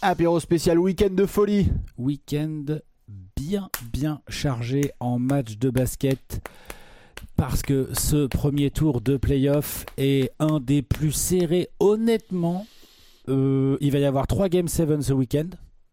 Apéro spécial week-end de folie. Week-end bien chargé en match de basket parce que ce premier tour de play-off est un des plus serrés. Honnêtement, il va y avoir 3 Game 7 ce week-end.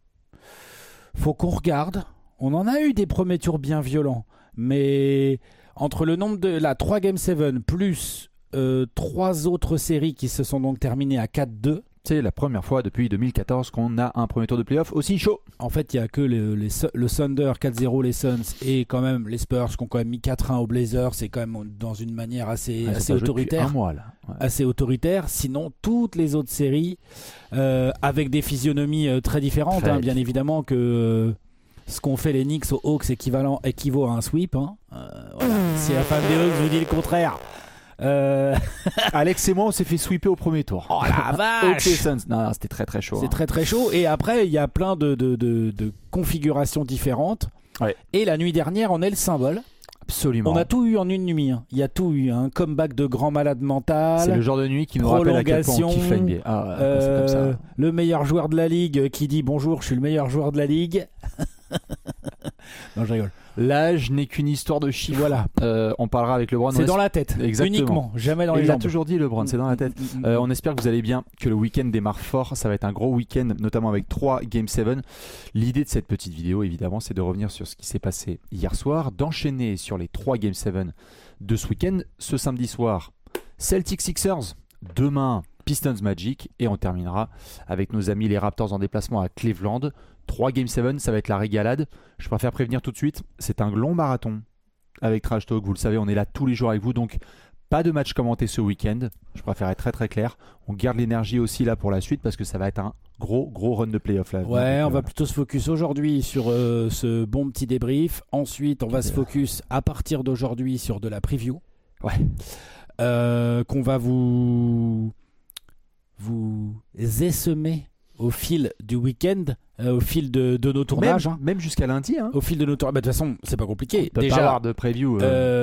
Faut qu'on regarde. On en a eu des premiers tours bien violents, mais entre le nombre de 3 Game 7 plus 3 autres séries qui se sont donc terminées à 4-2. C'est la première fois depuis 2014 qu'on a un premier tour de play-off aussi chaud. En fait, il n'y a que le Thunder 4-0, les Suns et quand même les Spurs qui ont quand même mis 4-1 aux Blazers. C'est quand même dans une manière assez autoritaire. Un mois, là. Ouais. Assez autoritaire. Sinon, toutes les autres séries avec des physionomies très différentes. Bien évidemment que ce qu'ont fait les Knicks aux Hawks équivaut à un sweep. Voilà. Si la femme des Hawks vous dit le contraire. Alex et moi on s'est fait sweeper au premier tour. Oh la vache. Non, c'était très chaud. C'est très chaud. Et après il y a plein de configurations différentes. Ouais. Et la nuit dernière on est le symbole. Absolument. On a tout eu en une nuit. Il y a tout eu. Un comeback de grand malade mental. C'est le genre de nuit qui nous rappelle à quel point on kiffe la NBA. C'est comme ça. Le meilleur joueur de la ligue qui dit bonjour, je suis le meilleur joueur de la ligue. Non, je rigole. L'âge n'est qu'une histoire de chiffres. Voilà. On parlera avec LeBron. C'est dans la tête. Exactement. Uniquement. Jamais dans les jambes. Il a toujours dit LeBron, c'est dans la tête. On espère que vous allez bien, que le week-end démarre fort. Ça va être un gros week-end, notamment avec 3 Game 7. L'idée de cette petite vidéo, évidemment, c'est de revenir sur ce qui s'est passé hier soir, d'enchaîner sur les 3 Game 7 de ce week-end. Ce samedi soir, Celtics Sixers. Demain, Pistons Magic. Et on terminera avec nos amis les Raptors en déplacement à Cleveland. 3 Game 7, ça va être la régalade. Je préfère prévenir tout de suite, c'est un long marathon avec Trash Talk. Vous le savez, on est là tous les jours avec vous, donc pas de match commenté ce week-end. Je préfère être très clair. On garde l'énergie aussi là pour la suite parce que ça va être un gros run de playoff là. Ouais, on va plutôt se focus aujourd'hui sur ce bon petit débrief. Ensuite, on va se focus à partir d'aujourd'hui sur de la preview. Ouais. Qu'on va vous essaimer au fil du week-end, au fil de nos tournages. Même jusqu'à lundi. Au fil de nos tournages. De toute façon, c'est pas compliqué. On peut déjà pas avoir de preview.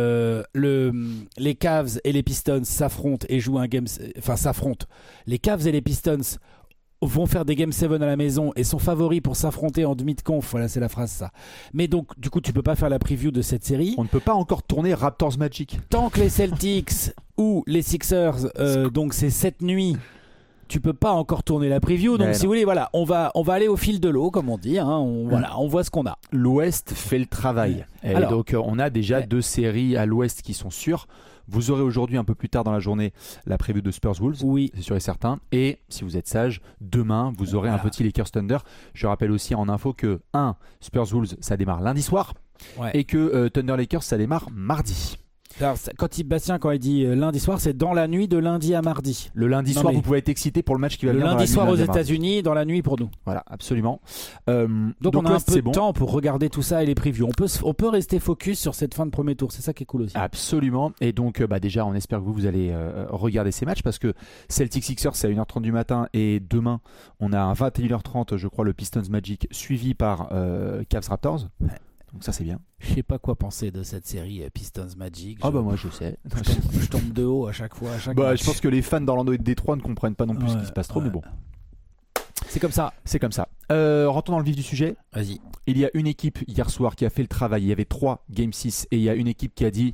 Les Cavs et les Pistons s'affrontent et jouent un game. Enfin, s'affrontent. Les Cavs et les Pistons vont faire des Game 7 à la maison et sont favoris pour s'affronter en demi de conf. Voilà, c'est la phrase ça. Mais donc, du coup, tu peux pas faire la preview de cette série. On ne peut pas encore tourner Raptors Magic. Tant que les Celtics ou les Sixers, donc c'est cette nuit. Tu peux pas encore tourner la preview, donc si vous voulez, voilà, on va aller au fil de l'eau, comme on dit. On voit ce qu'on a. L'Ouest fait le travail. Et alors, donc on a déjà 2 séries à l'Ouest qui sont sûres. Vous aurez aujourd'hui, un peu plus tard dans la journée, la preview de Spurs Wolves, oui, c'est sûr et certain. Et si vous êtes sage, demain, vous aurez un petit Lakers Thunder. Je rappelle aussi en info que Spurs Wolves, ça démarre lundi soir, et que Thunder Lakers, ça démarre mardi. Alors, quand il dit lundi soir, c'est dans la nuit de lundi à mardi. Le lundi soir, vous pouvez être excité pour le match qui va venir. Le lundi soir aux États-Unis, dans la nuit pour nous. Voilà, absolument. Donc on a un peu de temps pour regarder tout ça et les previews. On peut rester focus sur cette fin de premier tour. C'est ça qui est cool aussi. Absolument. Et donc, déjà, on espère que vous allez regarder ces matchs parce que Celtics Sixers, c'est à 1h30 du matin et demain, on a à 21h30, je crois, le Pistons Magic suivi par Cavs Raptors. Ouais. Donc ça c'est bien. Je sais pas quoi penser de cette série Pistons Magic. Moi je sais. Je tombe de haut à chaque fois. Je pense que les fans d'Orlando et de Détroit ne comprennent pas non plus ce qui se passe trop, mais bon. C'est comme ça. Rentrons dans le vif du sujet. Vas-y. Il y a une équipe hier soir qui a fait le travail. Il y avait 3 Game 6 et il y a une équipe qui a dit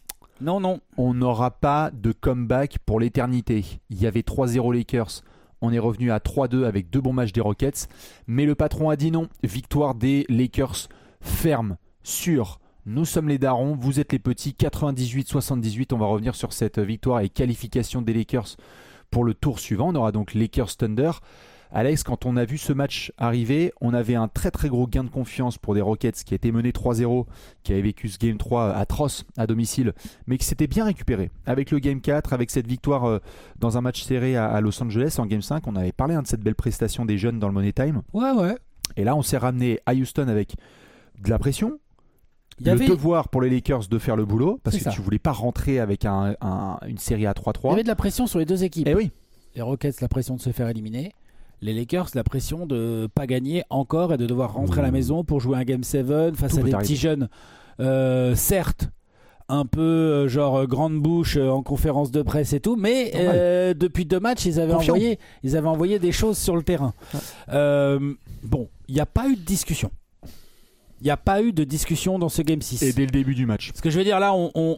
non. On n'aura pas de comeback pour l'éternité. Il y avait 3-0 Lakers. On est revenu à 3-2 avec 2 bons matchs des Rockets. Mais le patron a dit non. Victoire des Lakers. Ferme, sûr, nous sommes les darons, vous êtes les petits, 98-78. On va revenir sur cette victoire et qualification des Lakers pour le tour suivant. On aura donc Lakers Thunder. Alex, quand on a vu ce match arriver, on avait un très gros gain de confiance pour des Rockets qui étaient menés 3-0, qui avaient vécu ce Game 3 atroce à domicile, mais qui s'était bien récupéré. Avec le Game 4, avec cette victoire dans un match serré à Los Angeles en Game 5, on avait parlé de cette belle prestation des jeunes dans le Money Time. Ouais. Et là, on s'est ramené à Houston avec de la pression. Devoir pour les Lakers de faire le boulot parce que tu voulais pas rentrer avec une série à 3-3. Il y avait de la pression sur les 2 équipes. Et oui. Les Rockets, la pression de se faire éliminer. Les Lakers, la pression de pas gagner encore et de devoir rentrer à la maison pour jouer un Game 7 face à des petits jeunes. Certes, un peu genre grande bouche en conférence de presse et tout, mais depuis 2 matchs, ils avaient envoyé des choses sur le terrain. Bon, il n'y a pas eu de discussion. Il n'y a pas eu de discussion dans ce Game 6. Et dès le début du match. Ce que je veux dire, là,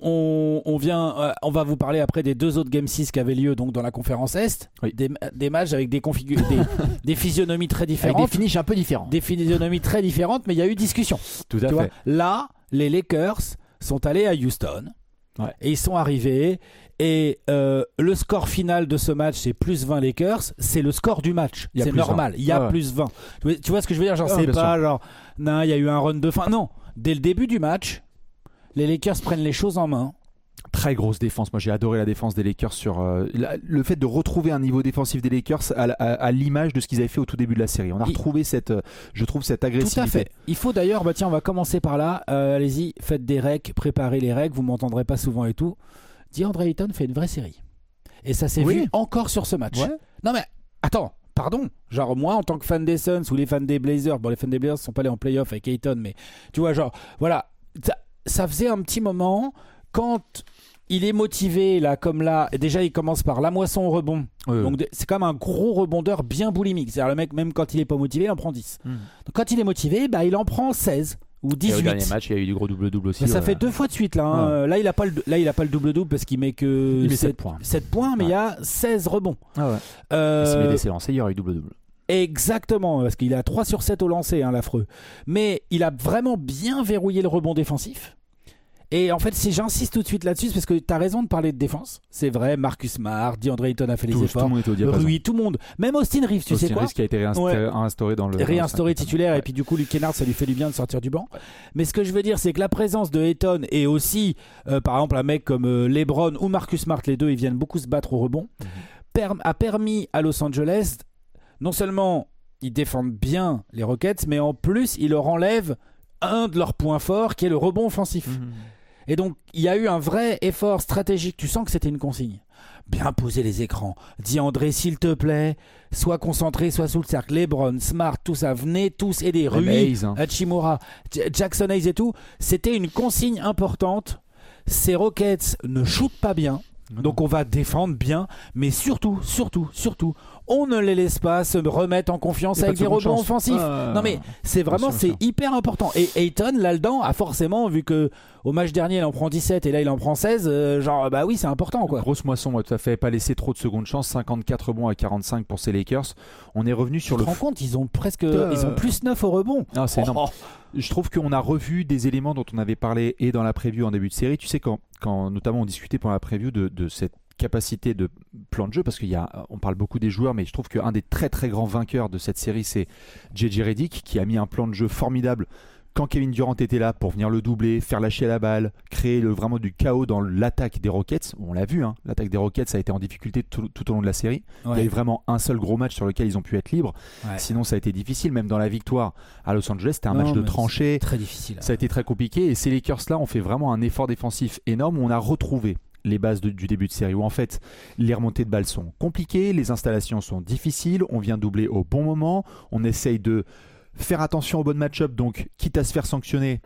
on va vous parler après des 2 autres Game 6 qui avaient lieu donc, dans la conférence Est. Oui. Des matchs avec des physionomies très différentes. Avec des finishes un peu différents. Des physionomies très différentes, mais il y a eu discussion. Tout à fait. Vois, là, les Lakers sont allés à Houston. Ouais. Et ils sont arrivés. Et le score final de ce match, c'est plus 20 Lakers. C'est le score du match. C'est normal. 20. Il y a plus 20. Tu vois ce que je veux dire? Genre, c'est pas genre, non, il y a eu un run de fin. Non. Dès le début du match, les Lakers prennent les choses en main. Très grosse défense. Moi, j'ai adoré la défense des Lakers sur le fait de retrouver un niveau défensif des Lakers à l'image de ce qu'ils avaient fait au tout début de la série. On a retrouvé cette agressivité. Tout à fait. Il faut d'ailleurs, tiens, on va commencer par là. Allez-y, faites des recs, préparez les recs. Vous m'entendrez pas souvent et tout. DeAndre Ayton fait une vraie série. Et ça s'est vu encore sur ce match. Ouais. Non mais, attends, pardon. Genre moi, en tant que fan des Suns ou les fans des Blazers, bon les fans des Blazers sont pas allés en playoff avec Ayton, mais tu vois, genre, voilà, ça faisait un petit moment, quand il est motivé, là, comme là, déjà il commence par la moisson au rebond. Donc c'est quand même un gros rebondeur bien boulimique. C'est-à-dire le mec, même quand il est pas motivé, il en prend 10. Donc quand il est motivé, il en prend 16. Ou 18. Et au dernier match, il y a eu du gros double-double aussi. Ça fait 2 fois de suite là. Hein. Là, il a pas le double-double parce qu'il met que 7 points, mais il y a 16 rebonds. Il s'est mis des lancers, il y aurait eu double-double. Exactement, parce qu'il a 3 sur 7 au lancer, l'affreux. Mais il a vraiment bien verrouillé le rebond défensif. Et en fait, si j'insiste tout de suite là-dessus, c'est parce que tu as raison de parler de défense. C'est vrai, Marcus Smart, DeAndre Ayton a fait les efforts. Tout le monde était au diapason. Rui, tout le monde. Même Austin Reeves, tu sais quoi. Austin Reeves qui a été réinstauré dans le... Réinstauré titulaire, et puis du coup, Luke Kennard, ça lui fait du bien de sortir du banc. Mais ce que je veux dire, c'est que la présence de Ayton et aussi, par exemple, un mec comme LeBron ou Marcus Smart, les deux, ils viennent beaucoup se battre au rebond, a permis à Los Angeles, non seulement ils défendent bien les Rockets, mais en plus, ils leur enlèvent un de leurs points forts, qui est le rebond offensif. Et donc, il y a eu un vrai effort stratégique. Tu sens que c'était une consigne. Bien poser les écrans. Dis André, s'il te plaît, sois concentré, sois sous le cercle. LeBron, Smart, tout ça, venez tous aider. Rui, Hachimura, Jackson Hayes et tout. C'était une consigne importante. Ces Rockets ne shootent pas bien. Donc on va défendre bien, mais surtout, on ne les laisse pas se remettre en confiance avec des rebonds offensifs. Non mais c'est vraiment, c'est hyper important. Et Ayton, là-dedans, a forcément, vu que au match dernier il en prend 17 et là il en prend 16, genre bah oui c'est important quoi. Grosse moisson, tout à fait, pas laissé trop de secondes chances, 54 rebonds à 45 pour ces Lakers. On est revenu sur tu te rends compte, ils ont plus 9 au rebond. Ah, c'est énorme. Je trouve qu'on a revu des éléments dont on avait parlé et dans la preview en début de série. Tu sais, quand notamment on discutait pendant la preview de cette capacité de plan de jeu, parce on parle beaucoup des joueurs, mais je trouve qu'un des très très grands vainqueurs de cette série, c'est JJ Redick, qui a mis un plan de jeu formidable quand Kevin Durant était là pour venir le doubler, faire lâcher la balle, créer vraiment du chaos dans l'attaque des Rockets. On l'a vu, l'attaque des Rockets a été en difficulté tout au long de la série. Il y a eu vraiment un seul gros match sur lequel ils ont pu être libres. Sinon ça a été difficile, même dans la victoire à Los Angeles, c'était un match de tranchée. Très difficile. Ça a été très compliqué, et ces Lakers là ont fait vraiment un effort défensif énorme où on a retrouvé les bases du début de série, où en fait les remontées de balles sont compliquées, les installations sont difficiles, on vient doubler au bon moment, on essaye de faire attention au bon match-up, donc quitte à se faire sanctionner,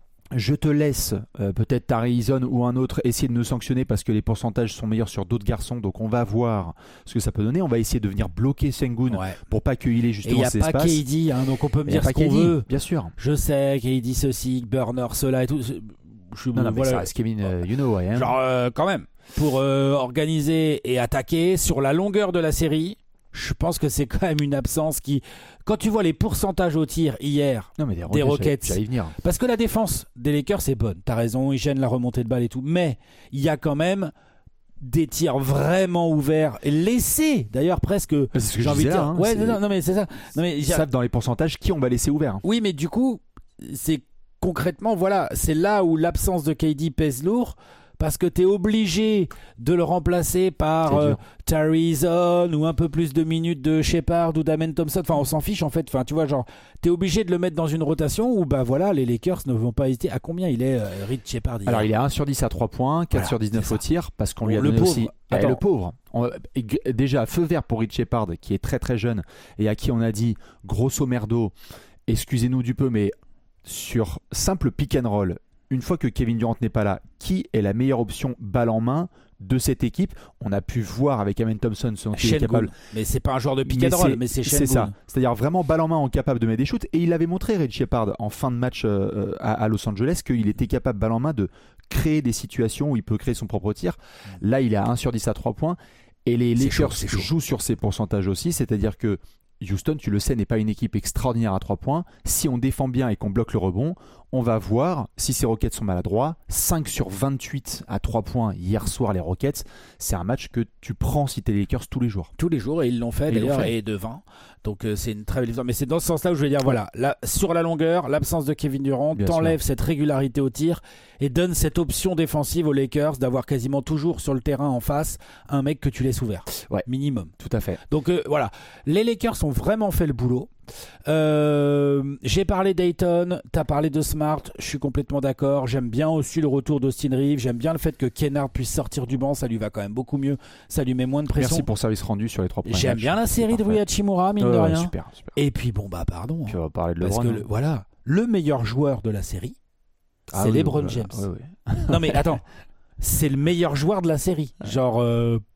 je te laisse peut-être Tari Eason ou un autre essayer de nous sanctionner parce que les pourcentages sont meilleurs sur d'autres garçons, donc on va voir ce que ça peut donner. On va essayer de venir bloquer Sengun pour pas qu'il ait justement ses espaces. Et il n'y a pas KD, donc on peut me dire ce qu'on veut. Bien sûr. Je sais, KD ceci, Burner cela et tout. Non, mais ça reste Kevin, you know I am. Genre quand même, pour organiser et attaquer sur la longueur de la série, je pense que c'est quand même une absence qui... Quand tu vois les pourcentages au tir hier des Rockets, j'allais venir. Parce que la défense des Lakers est bonne, t'as raison, ils gênent la remontée de balle et tout, mais il y a quand même des tirs vraiment ouverts et laissés, d'ailleurs presque... C'est ce que j'ai envie de dire. Non mais c'est ça. Non, mais ils savent dans les pourcentages qui on va laisser ouvert. Oui, mais du coup, c'est concrètement, voilà, c'est là où l'absence de KD pèse lourd. Parce que tu es obligé de le remplacer par Tari Eason ou un peu plus de minutes de Shepard ou d'Amen Thompson. Enfin, on s'en fiche en fait. Enfin, tu vois, genre, tu es obligé de le mettre dans une rotation où bah voilà, les Lakers ne vont pas hésiter. À combien il est, Reed Shepard? Alors, il est 1 sur 10 à 3 points, 4 sur 19 au tir, parce qu'on lui a donné aussi. Le pauvre. Déjà, feu vert pour Reed Shepard, qui est très très jeune et à qui on a dit, grosso merdo, excusez-nous du peu, mais sur simple pick and roll, une fois que Kevin Durant n'est pas là, qui est la meilleure option balle en main de cette équipe? On a pu voir avec Amen Thompson ce dont il est capable. Mais c'est pas un joueur de pick and roll, mais c'est ça. C'est-à-dire vraiment balle en main, capable de mettre des shoots. Et il avait montré, Red Shepard, en fin de match à Los Angeles, qu'il était capable, balle en main, de créer des situations où il peut créer son propre tir. Là, il est à 1 sur 10 à 3 points. Et les Lakers jouent sur ces pourcentages aussi, c'est-à-dire que Houston, tu le sais, n'est pas une équipe extraordinaire à 3 points. Si on défend bien et qu'on bloque le rebond, on va voir si ces Rockets sont maladroits. 5 sur 28 à 3 points hier soir, les Rockets. C'est un match que tu prends si t'es les Lakers tous les jours. Tous les jours, et ils l'ont fait d'ailleurs, et de 20. Donc c'est une très belle victoire. Mais c'est dans ce sens-là où je vais dire, voilà, là, sur la longueur, l'absence de Kevin Durant t'enlève cette régularité au tir et donne cette option défensive aux Lakers d'avoir quasiment toujours sur le terrain en face un mec que tu laisses ouvert. Ouais, minimum. Tout à fait. Donc voilà, les Lakers ont vraiment fait le boulot. J'ai parlé d'Ayton, t'as parlé de Smart, je suis complètement d'accord. J'aime bien aussi le retour d'Austin Reeves, j'aime bien le fait que Kennard puisse sortir du banc, ça lui va quand même beaucoup mieux, ça lui met moins de pression. Merci pour service rendu sur les 3 premiers matchs. J'aime bien la série de Rui Hachimura, mine de rien. Super. Et puis pardon. Puis on va parler de parce LeBron. que voilà, le meilleur joueur de la série, c'est LeBron James. Non mais attends, c'est le meilleur joueur de la série. Genre,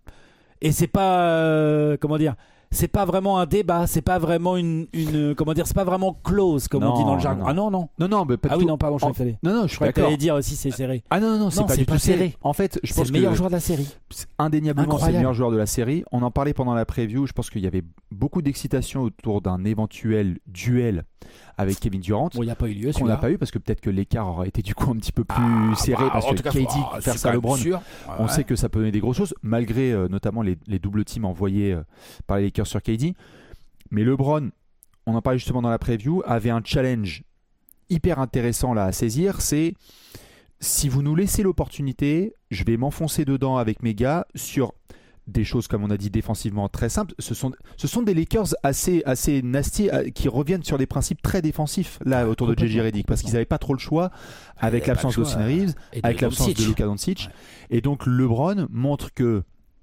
et c'est pas comment dire. C'est pas vraiment un débat, c'est pas vraiment une comment dire, c'est pas vraiment close comme on dit dans le jargon. Ah non, mais pas oui, non, pardon, je crois que t'allais. Non, je suis d'accord. T'allais dire aussi c'est serré. Ah non, c'est pas du tout serré. En fait, je pense que c'est le meilleur joueur de la série. Indéniablement, c'est le meilleur joueur de la série. On en parlait pendant la preview. Je pense qu'il y avait beaucoup d'excitation autour d'un éventuel duel avec Kevin Durant. Bon, il n'y a pas eu lieu. On n'a pas eu parce que peut-être que l'écart aurait été du coup un petit peu plus serré parce que KD faire ça à LeBron, on sait que ça peut donner des grosses choses malgré notamment les doubles teams envoyés par les Lakers sur KD. Mais LeBron, on en parlait justement dans la preview, avait un challenge hyper intéressant là à saisir. C'est si vous nous laissez l'opportunité, je vais m'enfoncer dedans avec mes gars sur des choses, comme on a dit, défensivement très simples. Ce sont des Lakers assez nasty qui reviennent sur des principes très défensifs là autour de JJ Redick parce qu'ils n'avaient pas trop le choix avec l'absence d'Austin Reeves, avec l'absence de Luka Doncic. Et donc LeBron montre que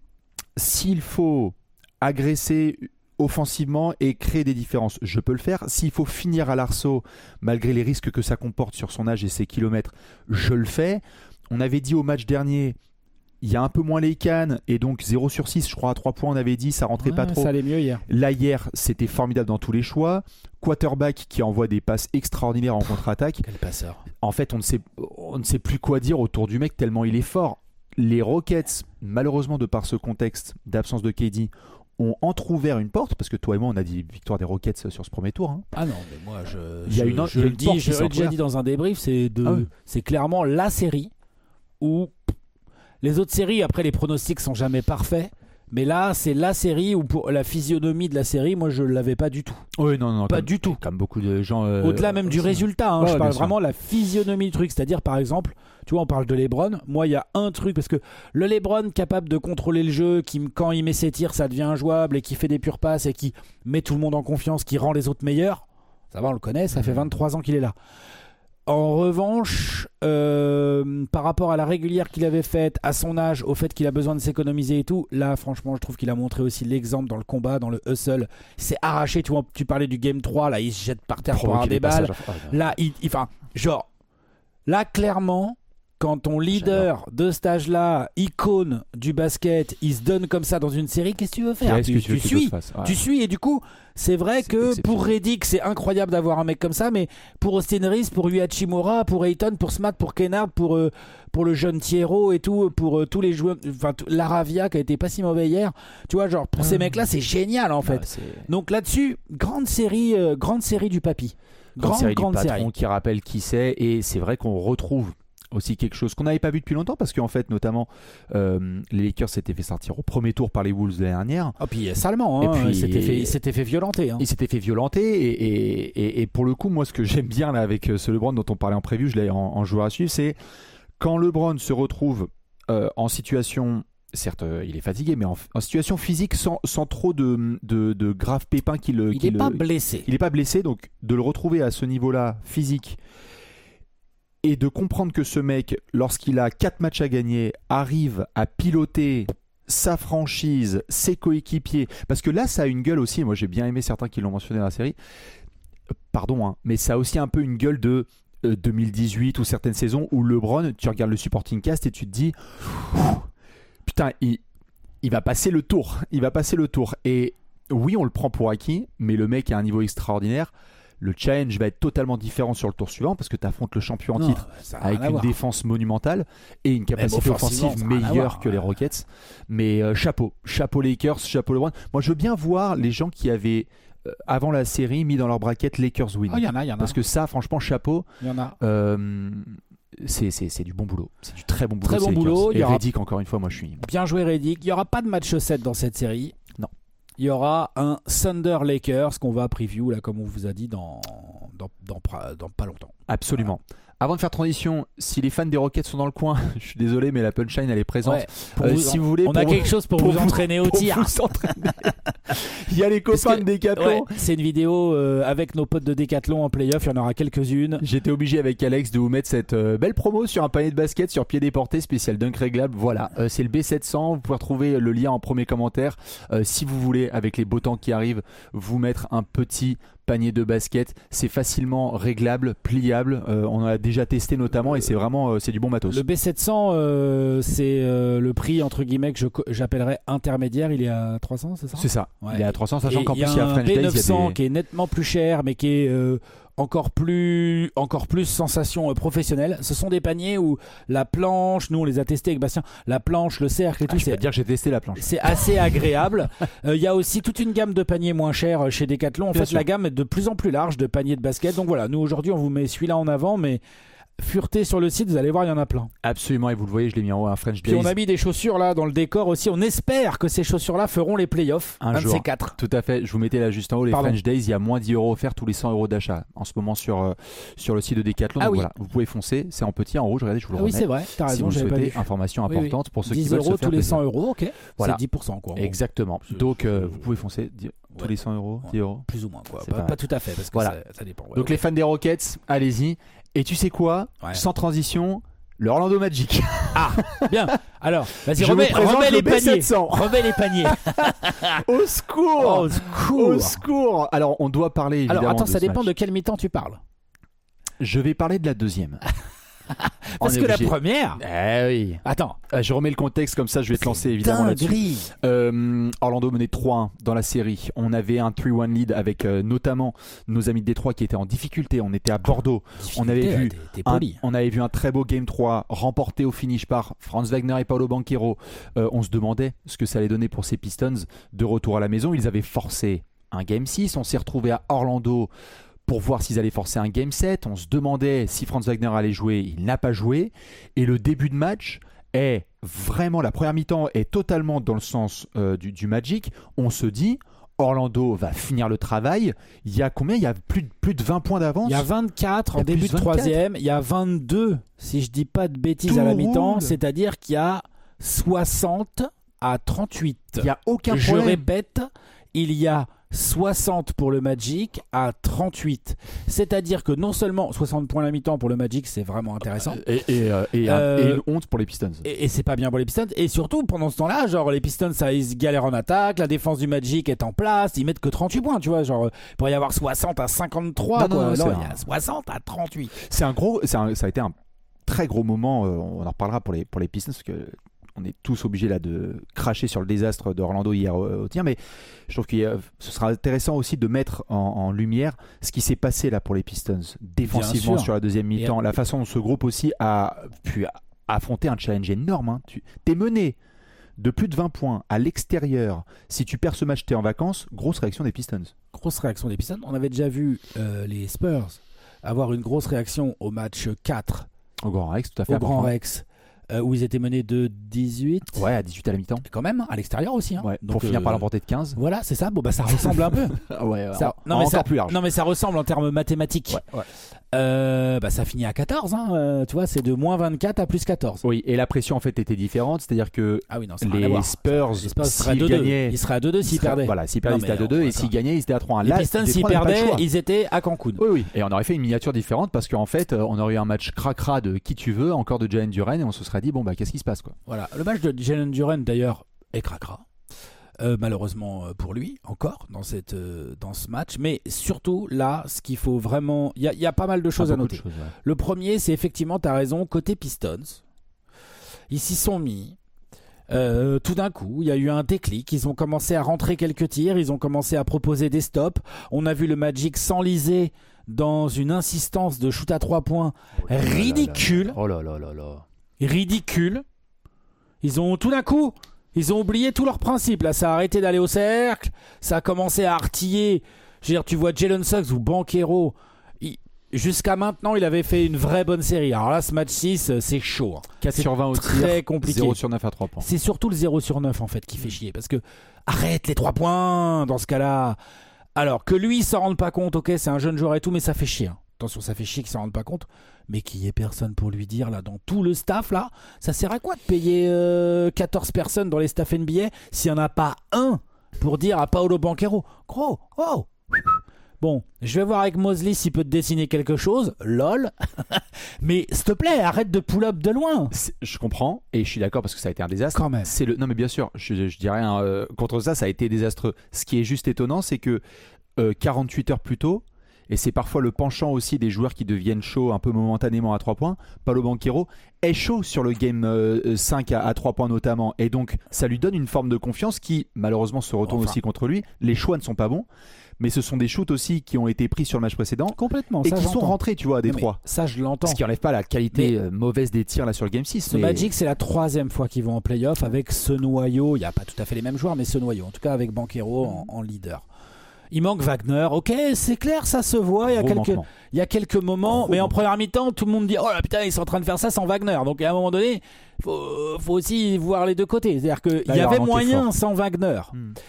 s'il faut agresser offensivement et créer des différences, je peux le faire. S'il faut finir à l'arceau malgré les risques que ça comporte sur son âge et ses kilomètres, je le fais. On avait dit au match dernier, il y a un peu moins les cannes et donc 0 sur 6 je crois à 3 points on avait dit, ça rentrait pas trop. Ça allait mieux hier. Là hier c'était formidable dans tous les choix. Quarterback qui envoie des passes extraordinaires en contre-attaque. Quel passeur. En fait on ne sait plus quoi dire autour du mec tellement il est fort. Les Rockets, malheureusement de par ce contexte d'absence de KD, ont entrouvert une porte parce que toi et moi on a dit victoire des Rockets sur ce premier tour. Hein. Ah non mais moi je l'ai déjà dit dans un débrief, c'est clairement la série où les autres séries, après les pronostics sont jamais parfaits, mais là c'est la série où pour la physionomie de la série, moi je l'avais pas du tout. Oui, non, pas du tout. Comme beaucoup de gens. Au-delà même du résultat, hein, je parle vraiment la physionomie du truc, c'est-à-dire par exemple, tu vois, on parle de LeBron. Moi, il y a un truc parce que le LeBron capable de contrôler le jeu, qui quand il met ses tirs, ça devient injouable et qui fait des pures passes et qui met tout le monde en confiance, qui rend les autres meilleurs. Ça va, on le connaît, ça fait 23 ans qu'il est là. En revanche, par rapport à la régulière qu'il avait faite, à son âge, au fait qu'il a besoin de s'économiser et tout, là franchement je trouve qu'il a montré aussi l'exemple dans le combat, dans le hustle. Il s'est arraché, tu parlais du game 3, là il se jette par terre pour avoir des balles. Là, là clairement, quand ton leader de cet âge-là, icône du basket, il se donne comme ça dans une série, qu'est-ce que tu veux faire? Tu suis et du coup, c'est vrai que pour Redick, c'est incroyable d'avoir un mec comme ça, mais pour Austin Reeves, pour Rui Hachimura, pour Ayton, pour Smart, pour Kennard, pour le jeune Thiero et tout, pour tous les joueurs, enfin Laravia qui a été pas si mauvais hier, tu vois, genre pour ces mecs-là, c'est génial en fait. Donc là-dessus, grande série du papy. Grande série du patron qui rappelle qui c'est, et c'est vrai qu'on retrouve aussi quelque chose qu'on n'avait pas vu depuis longtemps parce qu'en fait notamment les Lakers s'étaient fait sortir au premier tour par les Wolves l'année dernière. Ah puis salement, hein, il s'était fait violenter. Hein. Il s'était fait violenter et pour le coup moi ce que j'aime bien là avec ce LeBron dont on parlait en preview, je l'ai en joueur à suivre, c'est quand LeBron se retrouve en situation, certes il est fatigué, mais en situation physique sans trop de graves pépins il n'est pas blessé. Il n'est pas blessé, donc de le retrouver à ce niveau-là physique et de comprendre que ce mec, lorsqu'il a 4 matchs à gagner, arrive à piloter sa franchise, ses coéquipiers. Parce que là, ça a une gueule aussi. Moi, j'ai bien aimé certains qui l'ont mentionné dans la série. Pardon, hein, mais ça a aussi un peu une gueule de 2018 ou certaines saisons où LeBron, tu regardes le supporting cast et tu te dis putain, il va passer le tour. Il va passer le tour. Et oui, on le prend pour acquis, mais le mec a un niveau extraordinaire. Le challenge va être totalement différent sur le tour suivant parce que tu affrontes le champion en titre avec une défense monumentale et une capacité offensive meilleure que les Rockets. Mais chapeau Lakers, chapeau LeBron. Moi, je veux bien voir les gens qui avaient avant la série mis dans leur bracket Lakers win. Il y en a. Parce que ça, franchement, chapeau. Il y en a. C'est du bon boulot. C'est du très bon boulot. Très bon boulot. Et Redick, encore une fois, moi je suis. Bien joué Redick. Il n'y aura pas de match 7 dans cette série. Non. Il y aura un Thunder Lakers qu'on va preview là, comme on vous a dit, dans pas longtemps. Absolument. Avant de faire transition, si les fans des Rockets sont dans le coin, je suis désolé, mais la punchline elle est présente. Ouais, si vous voulez, on a quelque chose pour vous entraîner au tir. Il y a les copains de Decathlon. Ouais, c'est une vidéo avec nos potes de Decathlon en playoff. Il y en aura quelques-unes. J'étais obligé avec Alex de vous mettre cette belle promo sur un panier de basket sur pied déporté spécial dunk réglable. Voilà, c'est le B700. Vous pouvez retrouver le lien en premier commentaire. Si vous voulez, avec les beaux temps qui arrivent, vous mettre un petit panier de basket, c'est facilement réglable, pliable, on en a déjà testé notamment et c'est vraiment c'est du bon matos. Le B700 c'est le prix entre guillemets que j'appellerais intermédiaire, il est à 300, c'est ça ? C'est ça, ouais. Il est à 300, sachant qu'en plus il y a un French Days, B900 qui est nettement plus cher mais qui est encore plus sensation professionnelle. Ce sont des paniers où la planche, nous on les a testés avec Bastien, la planche, le cercle et tout. Je peux te dire que j'ai testé la planche. C'est assez agréable. Il y a aussi toute une gamme de paniers moins chers chez Decathlon. En fait, la gamme est de plus en plus large de paniers de basket. Donc voilà, nous aujourd'hui on vous met celui-là en avant, mais fureté sur le site, vous allez voir, il y en a plein. Absolument, et vous le voyez, je l'ai mis en haut, un French Days. Puis on a mis des chaussures là dans le décor aussi. On espère que ces chaussures-là feront les playoffs. Un de ces 4. Tout à fait. Je vous mettais là juste en haut les French Days. Il y a moins 10 € offerts tous les 100 € d'achat en ce moment sur le site de Decathlon. Donc voilà, vous pouvez foncer. C'est en petit, en rouge. Regardez, je vous le remets. Oui, c'est vrai. T'as raison. Si vous souhaitez, information importante pour ceux qui veulent se faire 10 € tous les 100 €. Ok. Voilà. C'est 10% quoi. Exactement. Donc vous pouvez foncer. Tous les 100 €, 10 €. Plus ou moins quoi. Pas tout à fait parce que ça dépend. Donc les fans des Rockets, allez-y. Et tu sais quoi ? Sans transition, le Orlando Magic. Ah, bien. Alors, vas-y, remets les paniers. Remets les paniers. Au secours. Au secours. Au secours. Alors, on doit parler évidemment. Alors, attends, ça dépend de quel mi-temps tu parles. Je vais parler de la deuxième. Parce que la première. Oui. Attends. Je remets le contexte comme ça, je vais te lancer évidemment là-dessus. Orlando menait 3-1 dans la série. On avait un 3-1 lead avec notamment nos amis de Détroit qui étaient en difficulté. On était à Bordeaux. On avait vu un très beau Game 3 remporté au finish par Franz Wagner et Paolo Banchero. On se demandait ce que ça allait donner pour ces Pistons de retour à la maison. Ils avaient forcé un Game 6. On s'est retrouvé à Orlando pour voir s'ils allaient forcer un Game 7. On se demandait si Franz Wagner allait jouer. Il n'a pas joué. Et le début de match est vraiment... La première mi-temps est totalement dans le sens du Magic. On se dit, Orlando va finir le travail. Il y a combien ? Il y a plus de 20 points d'avance. Il y a 24 en début de troisième. Il y a 22, si je dis pas de bêtises, tout à la mi-temps. Roule. C'est-à-dire qu'il y a 60 à 38. Il n'y a aucun problème. Je répète, il y a 60 pour le Magic à 38. C'est-à-dire que non seulement 60 points à la mi-temps pour le Magic, c'est vraiment intéressant. Et une honte pour les Pistons. Et c'est pas bien pour les Pistons. Et surtout, pendant ce temps-là, genre les Pistons, ils galèrent en attaque, la défense du Magic est en place, ils mettent que 38 points, tu vois. Genre, il pourrait y avoir 60 à 53. Non, il y a 60 à 38. Ça a été un très gros moment, on en reparlera pour les Pistons, parce que on est tous obligés là de cracher sur le désastre d'Orlando hier au tir, mais je trouve que ce sera intéressant aussi de mettre en lumière ce qui s'est passé là pour les Pistons défensivement sur la deuxième mi-temps, la façon dont ce groupe aussi a pu affronter un challenge énorme. Hein. T'es mené de plus de 20 points à l'extérieur. Si tu perds ce match, t'es en vacances. Grosse réaction des Pistons. Grosse réaction des Pistons. On avait déjà vu les Spurs avoir une grosse réaction au match 4 au Grand Rex, tout à fait. Au Grand Rex. Où ils étaient menés de 18. Ouais, à 18 à la mi-temps. Quand même, à l'extérieur aussi. Hein. Ouais, donc, pour finir par l'emporter de 15. Voilà, c'est ça. Bon, bah ça ressemble un peu. Ouais, encore plus large. Non, mais ça ressemble en termes mathématiques. Ouais. Ça finit à 14. Hein. Tu vois, c'est de moins 24 à plus 14. Oui, et la pression en fait était différente. C'est-à-dire que les Spurs seraient à 2-2. Ils seraient à 2-2 s'ils perdaient. Voilà, s'ils perdaient, ils étaient à 2-2. Et s'ils gagnaient, ils étaient à 3-1. Les Pistons, s'ils perdaient, ils étaient à Cancun. Oui. Et on aurait fait une miniature différente parce qu'en fait, on aurait eu un match cracra de qui tu veux, encore de Jalen Duren, et on se serait dit, bon, bah, qu'est-ce qui se passe, quoi. Voilà, le match de Jalen Duren d'ailleurs est cracra. malheureusement pour lui, encore, dans ce match. Mais surtout, là, ce qu'il faut vraiment... Il y a pas mal de choses à noter. Le premier, c'est effectivement, tu as raison, côté Pistons. Ils s'y sont mis. Tout d'un coup, il y a eu un déclic. Ils ont commencé à rentrer quelques tirs. Ils ont commencé à proposer des stops. On a vu le Magic s'enliser dans une insistance de shoot à 3 points ridicule. Oh là là là là. Ridicule. Tout d'un coup, ils ont oublié tous leurs principes. Là, ça a arrêté d'aller au cercle. Ça a commencé à artiller. Je veux dire, tu vois Jalen Suggs ou Banchero. Jusqu'à maintenant, il avait fait une vraie bonne série. Alors là, ce match 6, c'est chaud. 4 sur 20 au tir, très compliqué. 0 sur 9 à 3 points. C'est surtout le 0 sur 9 en fait qui fait chier. Parce que arrête les 3 points dans ce cas-là. Alors que lui, il s'en rende pas compte. Ok, c'est un jeune joueur et tout, mais ça fait chier. Attention, ça fait chier qu'il s'en rende pas compte. Mais qu'il n'y ait personne pour lui dire là dans tout le staff là, ça sert à quoi de payer 14 personnes dans les staffs NBA s'il n'y en a pas un pour dire à Paolo Banchero, gros, oh. Bon, je vais voir avec Mosley s'il peut te dessiner quelque chose, lol. Mais s'il te plaît, arrête de pull-up de loin. Je comprends et je suis d'accord parce que ça a été un désastre. Quand même. Non mais bien sûr, je dis rien contre ça, ça a été désastreux. Ce qui est juste étonnant, c'est que 48 heures plus tôt, et c'est parfois le penchant aussi des joueurs qui deviennent chauds un peu momentanément à 3 points, Paolo Banchero est chaud sur le game 5 à 3 points notamment, et donc ça lui donne une forme de confiance qui malheureusement se retourne aussi contre lui. Les choix ne sont pas bons, mais ce sont des shoots aussi qui ont été pris sur le match précédent complètement, et ça, qui j'entends. sont rentrés, tu vois, à Détroit. Ça je l'entends. Ce qui n'enlève pas la qualité mauvaise des tirs là sur le game 6. Ce Magic, c'est la 3e fois qu'ils vont en playoff avec ce noyau. Il n'y a pas tout à fait les mêmes joueurs, mais ce noyau, en tout cas avec Banchero en leader. Il manque Wagner, ok, c'est clair, ça se voit. Il y a quelques moments, mais en première mi-temps, tout le monde dit oh là putain, ils sont en train de faire ça sans Wagner. Donc à un moment donné, faut aussi voir les deux côtés. C'est-à-dire qu'il y avait moyen sans Wagner.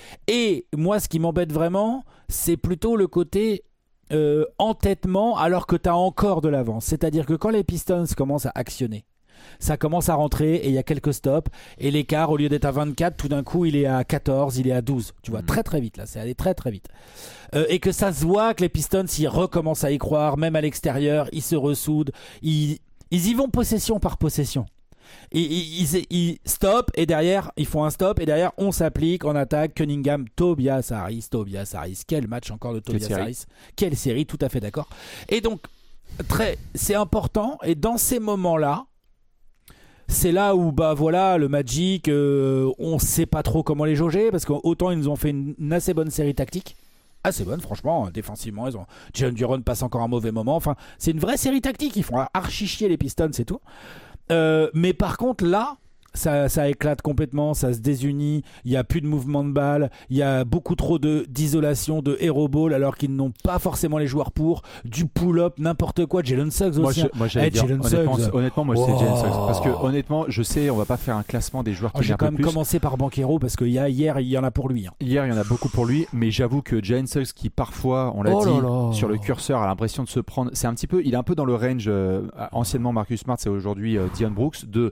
Et moi, ce qui m'embête vraiment, c'est plutôt le côté entêtement, alors que tu as encore de l'avance. C'est-à-dire que quand les Pistons commencent à actionner, ça commence à rentrer et il y a quelques stops et l'écart, au lieu d'être à 24, tout d'un coup il est à 14, il est à 12, tu vois, très très vite là, c'est allé très très vite, et que ça se voit que les Pistons, ils recommencent à y croire, même à l'extérieur, ils se ressoudent, ils y vont possession par possession. Ils stoppent et derrière ils font un stop et derrière on s'applique en attaque. Cunningham, Tobias Harris, quel match encore de Tobias Harris, quelle série, tout à fait d'accord. Et donc c'est important, et dans ces moments là, c'est là où le Magic, on sait pas trop comment les jauger, parce qu'autant ils nous ont fait une assez bonne série tactique, assez bonne franchement, défensivement Jalen Duren passe encore un mauvais moment, enfin c'est une vraie série tactique, ils font archi chier les Pistons, c'est tout. Mais par contre là, ça éclate complètement, ça se désunit, il n'y a plus de mouvement de balle, il y a beaucoup trop d'isolation, de hero ball, alors qu'ils n'ont pas forcément les joueurs pour, du pull-up, n'importe quoi. Jalen Suggs aussi. Moi j'allais dire, honnêtement, moi c'est Jalen Suggs. Parce que honnêtement, je sais, on va pas faire un classement des joueurs qui j'ai quand même commencé par Banchero, parce que hier, il y en a pour lui. Hier, il y en a beaucoup pour lui, mais j'avoue que Jalen Suggs, qui parfois, on l'a dit, sur le curseur, a l'impression de se prendre. Il est un peu dans le range, anciennement Marcus Smart, c'est aujourd'hui Dion Brooks, de.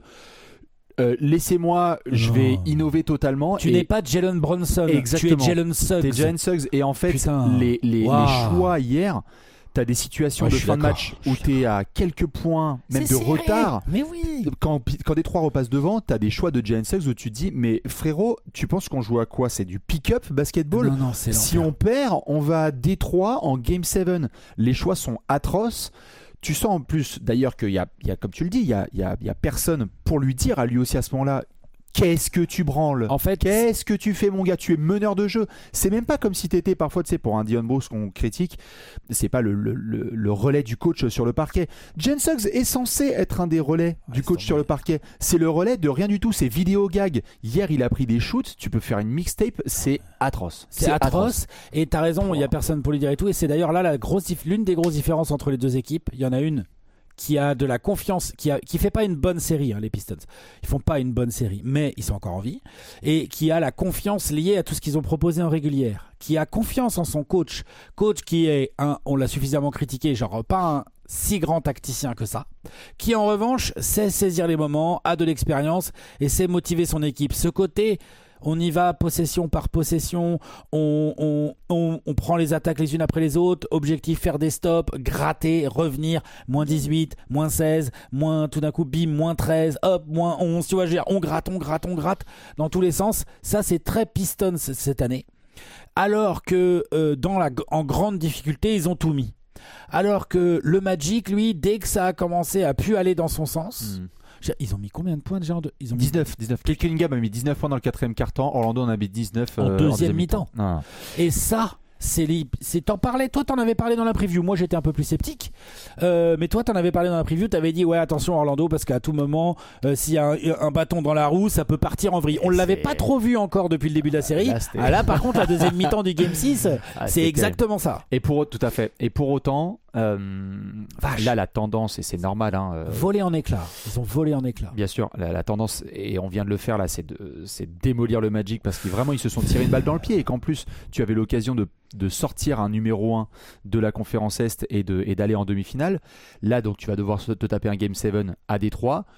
Laissez-moi, je vais innover totalement. Tu n'es pas Jalen Brunson, exactement. Tu es Jalen Suggs. T'es Jalen Suggs. Et en fait, les choix hier, t'as des situations de fin de match où t'es à quelques points, même de retard. Mais oui. Quand Détroit repasse devant, t'as des choix de Jalen Suggs où tu te dis, mais frérot, tu penses qu'on joue à quoi? C'est du pick-up basketball? Non, c'est si on perd, on va à Détroit en Game 7. Les choix sont atroces. Tu sens en plus d'ailleurs qu'il y a, comme tu le dis, il y a personne pour lui dire à lui aussi à ce moment-là, qu'est-ce que tu branles? En fait, qu'est-ce que tu fais, mon gars? Tu es meneur de jeu. C'est même pas comme si t'étais parfois, tu sais, pour un Dion Brooks qu'on critique, c'est pas le relais du coach sur le parquet. Jalen Suggs est censé être un des relais du coach sur le parquet. C'est le relais de rien du tout. C'est vidéo gag. Hier, il a pris des shoots. Tu peux faire une mixtape. C'est atroce. C'est atroce. Et t'as raison, il y a personne pour lui dire et tout. Et c'est d'ailleurs là l'une des grosses différences entre les deux équipes. Il y en a une qui a de la confiance, qui fait pas une bonne série, les Pistons. Ils font pas une bonne série, mais ils sont encore en vie, et qui a la confiance liée à tout ce qu'ils ont proposé en régulière, qui a confiance en son coach qui est on l'a suffisamment critiqué, genre pas un si grand tacticien que ça, qui en revanche sait saisir les moments, a de l'expérience et sait motiver son équipe. Ce côté On y va possession par possession, on prend les attaques les unes après les autres, objectif faire des stops, gratter, revenir, moins 18, moins 16, moins tout d'un coup bim, moins 13, hop, moins 11, tu vois, je veux dire, on gratte dans tous les sens. Ça c'est très Pistons cette année. Alors que en grande difficulté, ils ont tout mis. Alors que le Magic, lui, dès que ça a commencé à pu aller dans son sens... Ils ont mis combien de points déjà ils ont 19. Kate Cunningham a mis 19 points dans le 4e quart-temps. Orlando en a mis 19 en deuxième mi-temps. Ah. Et ça, t'en parlais, toi t'en avais parlé dans la preview. Moi j'étais un peu plus sceptique, mais toi t'en avais parlé dans la preview. T'avais dit ouais attention Orlando parce qu'à tout moment s'il y a un bâton dans la roue, ça peut partir en vrille. On l'avait pas trop vu encore depuis le début de la série. Là par contre la deuxième mi-temps du Game 6 c'est exactement ça. Tout à fait. Et pour autant là la tendance, et c'est normal voler en éclats. Ils ont volé en éclats. Bien sûr, la tendance, et on vient de le faire là, c'est démolir le Magic parce qu'ils vraiment ils se sont tirés une balle dans le pied, et qu'en plus tu avais l'occasion de sortir un numéro 1 de la conférence Est et d'aller en demi-finale. Là donc tu vas devoir te taper un Game 7 à Détroit.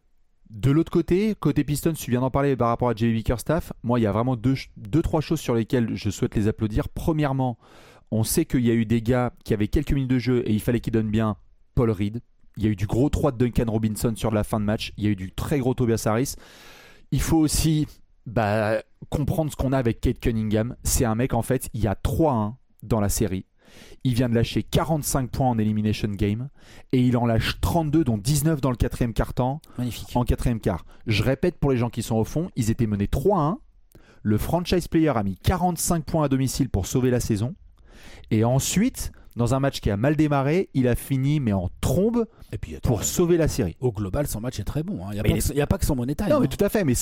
De l'autre côté Pistons, tu viens d'en parler par rapport à J.B. Bickerstaff. Moi il y a vraiment deux, trois choses sur lesquelles je souhaite les applaudir. Premièrement, on sait qu'il y a eu des gars qui avaient quelques minutes de jeu et il fallait qu'ils donnent bien. Paul Reed, il y a eu du gros 3 de Duncan Robinson sur la fin de match, il y a eu du très gros Tobias Harris. Il faut aussi comprendre ce qu'on a avec Kate Cunningham. C'est un mec, en fait, il y a 3-1 dans la série. Il vient de lâcher 45 points en Elimination Game et il en lâche 32, dont 19 dans le 4e quart-temps. Magnifique. En 4e quart. Je répète pour les gens qui sont au fond, ils étaient menés 3-1. Le franchise player a mis 45 points à domicile pour sauver la saison. Et ensuite, dans un match qui a mal démarré, il a fini mais en trombe pour sauver la série. Au global, son match est très bon. Il n'y a pas que son money time. Non, mais tout à fait. Mais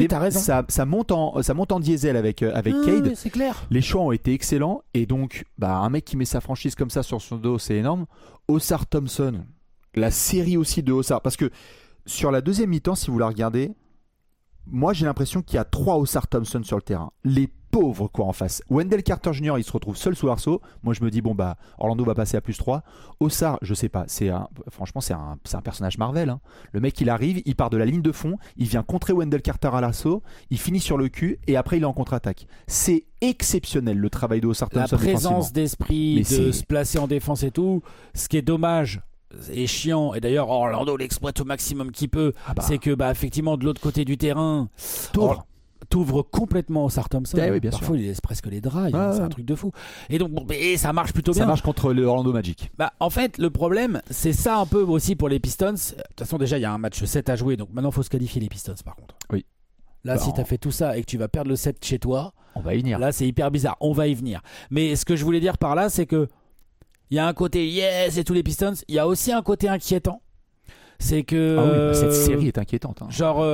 ça monte en diesel avec Cade. C'est clair. Les choix ont été excellents. Et donc, un mec qui met sa franchise comme ça sur son dos, c'est énorme. Osar Thompson, la série aussi de Osar. Parce que sur la deuxième mi-temps, si vous la regardez, moi j'ai l'impression qu'il y a 3 Osar Thompson sur le terrain. Les pauvres en face. Wendell Carter Jr. il se retrouve seul sous l'arceau. Moi je me dis Orlando va passer à +3. Osar, je sais pas, franchement c'est un personnage Marvel. Le mec il arrive, il part de la ligne de fond, il vient contrer Wendell Carter à l'assaut, il finit sur le cul et après il est en contre-attaque. C'est exceptionnel le travail de Osar Thompson. La présence d'esprit de se placer en défense et tout. Ce qui est dommage et chiant, et d'ailleurs Orlando l'exploite au maximum qu'il peut, c'est que effectivement de l'autre côté du terrain t'ouvres complètement Osar Thompson. Oui, parfois il laisse presque les draps, c'est un truc de fou. Et donc ça marche plutôt bien. Ça marche contre le Orlando Magic. En fait le problème c'est ça un peu aussi pour les Pistons. De toute façon déjà il y a un match 7 à jouer, donc maintenant il faut se qualifier les Pistons par contre. Oui. Là si t'as fait tout ça et que tu vas perdre le 7 chez toi, on va y venir. Là c'est hyper bizarre, on va y venir. Mais ce que je voulais dire par là c'est que il y a un côté yes et tous les Pistons, il y a aussi un côté inquiétant. C'est que cette série est inquiétante. Genre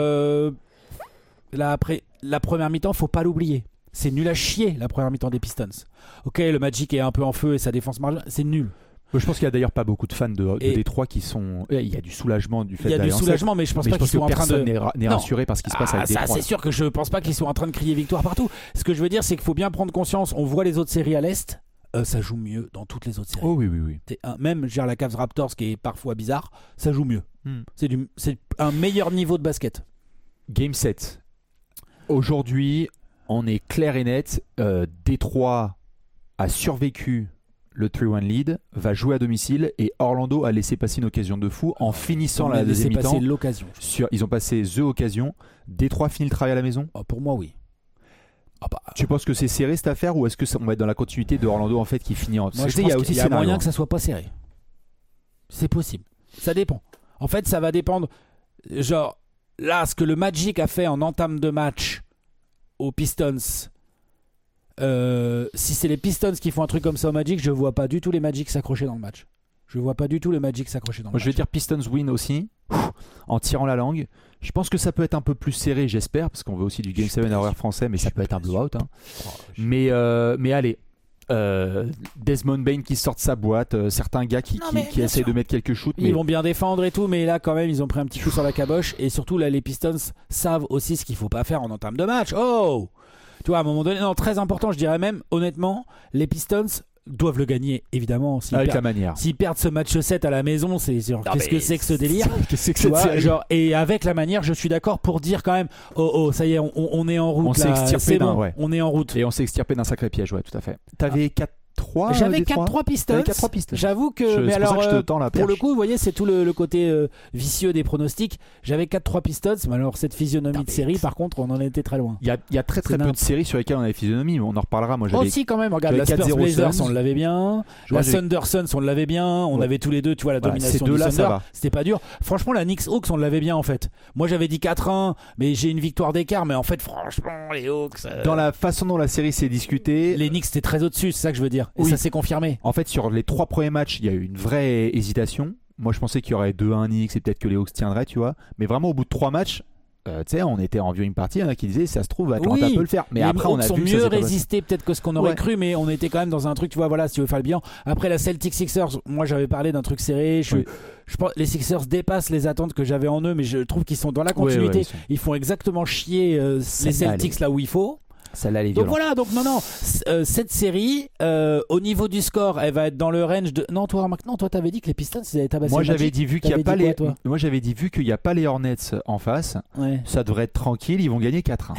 la première mi-temps, faut pas l'oublier. C'est nul à chier la première mi-temps des Pistons. Ok, le Magic est un peu en feu et sa défense marge, c'est nul. Je pense qu'il y a d'ailleurs pas beaucoup de fans de Détroit qui sont. Il y a du soulagement du fait d'aller en 7. Il y a du soulagement, mais je pense pas qu'ils sont en train de. Personne n'est rassuré par ce qui se passe avec Détroit. Ça, c'est sûr que je pense pas qu'ils sont en train de crier victoire partout. Ce que je veux dire, c'est qu'il faut bien prendre conscience. On voit les autres séries à l'Est. Ça joue mieux dans toutes les autres séries. Oh oui. Même la Cavs Raptors qui est parfois bizarre, ça joue mieux. C'est un meilleur niveau de basket. Game 7. Aujourd'hui, on est clair et net. Détroit a survécu le 3-1 lead, va jouer à domicile, et Orlando a laissé passer une occasion de fou en finissant la deuxième mi-temps. L'occasion. Ils ont passé occasion. Détroit finit le travail à la maison. Pour moi, oui. Tu penses que c'est serré cette affaire, ou est-ce que on va être dans la continuité de Orlando en fait qui finit en. Moi, je pense qu'il y a moyen que ça soit pas serré. C'est possible. Ça dépend. En fait, ça va dépendre. Genre là, ce que le Magic a fait en entame de match aux Pistons. Si c'est les Pistons qui font un truc comme ça au Magic, je vois pas du tout les Magic s'accrocher dans le match. Je vais dire Pistons win aussi, en tirant la langue. Je pense que ça peut être un peu plus serré, j'espère, parce qu'on veut aussi du Game 7 à horaire français, mais ça peut être un blowout. Mais allez, Desmond Bane qui sort de sa boîte, certains gars qui essayent de mettre quelques shoots. Ils vont bien défendre et tout, mais là quand même ils ont pris un petit coup sur la caboche, et surtout là les Pistons savent aussi ce qu'il faut pas faire en entame de match. Tu vois, à un moment donné, très important, je dirais même, honnêtement, les Pistons doivent le gagner, évidemment. Avec la manière. S'ils perdent ce match 7 à la maison, c'est genre, qu'est-ce que c'est que ce délire? Qu'est-ce que c'est que cette série? Genre, et avec la manière, je suis d'accord pour dire quand même, oh, ça y est, on est en route. On s'est extirpé bon, ouais. On est en route. Et on s'est extirpé d'un sacré piège, ouais, tout à fait. T'avais 4-3 J'avais 4-3 Pistons. J'avoue que. Mais alors, pour le coup, vous voyez, c'est tout le côté vicieux des pronostics. J'avais 4-3 Pistons, mais alors cette physionomie de série, par contre, on en était très loin. Il y a très peu de séries sur lesquelles on avait physionomie, mais on en reparlera. Moi, j'avais aussi, quand même, regarde, la Spurs Blazers, on l'avait bien. La Thunder Suns, on l'avait bien. On avait tous les deux, tu vois, la domination du Thunder. C'était pas dur. Franchement, la Knicks Hawks, on l'avait bien, en fait. Moi, j'avais dit 4-1, mais j'ai une victoire d'écart. Mais en fait, franchement, les Hawks. Dans la façon dont la série s'est discutée, les Knicks étaient très au-dessus, c'est ça que je veux dire. Et ça s'est confirmé. En fait, sur les 3 premiers matchs, il y a eu une vraie hésitation. Moi, je pensais qu'il y aurait 2-1 Knicks et peut-être que les Hawks tiendraient, tu vois. Mais vraiment, au bout de 3 matchs, tu sais, on était en viewing party, il y en a qui disaient ça se trouve Atlanta peut le faire. Mais après, on a vu que ça mieux résisté peut-être que ce qu'on aurait cru, mais on était quand même dans un truc, tu vois, voilà, si tu veux faire le bilan. Après la Celtics Sixers, moi j'avais parlé d'un truc serré. Je pense les Sixers dépassent les attentes que j'avais en eux, mais je trouve qu'ils sont dans la continuité. Ils font exactement chier les Celtics là où il faut. Celle-là, elle est donc violente. voilà, donc non, cette série, au niveau du score, elle va être dans le range de. Non, toi t'avais dit que les Pistons ils avaient tabassé. Moi j'avais dit vu qu'il n'y a pas les. Moi j'avais dit vu qu'il n'y a pas les Hornets en face, ça devrait être tranquille, ils vont gagner 4-1.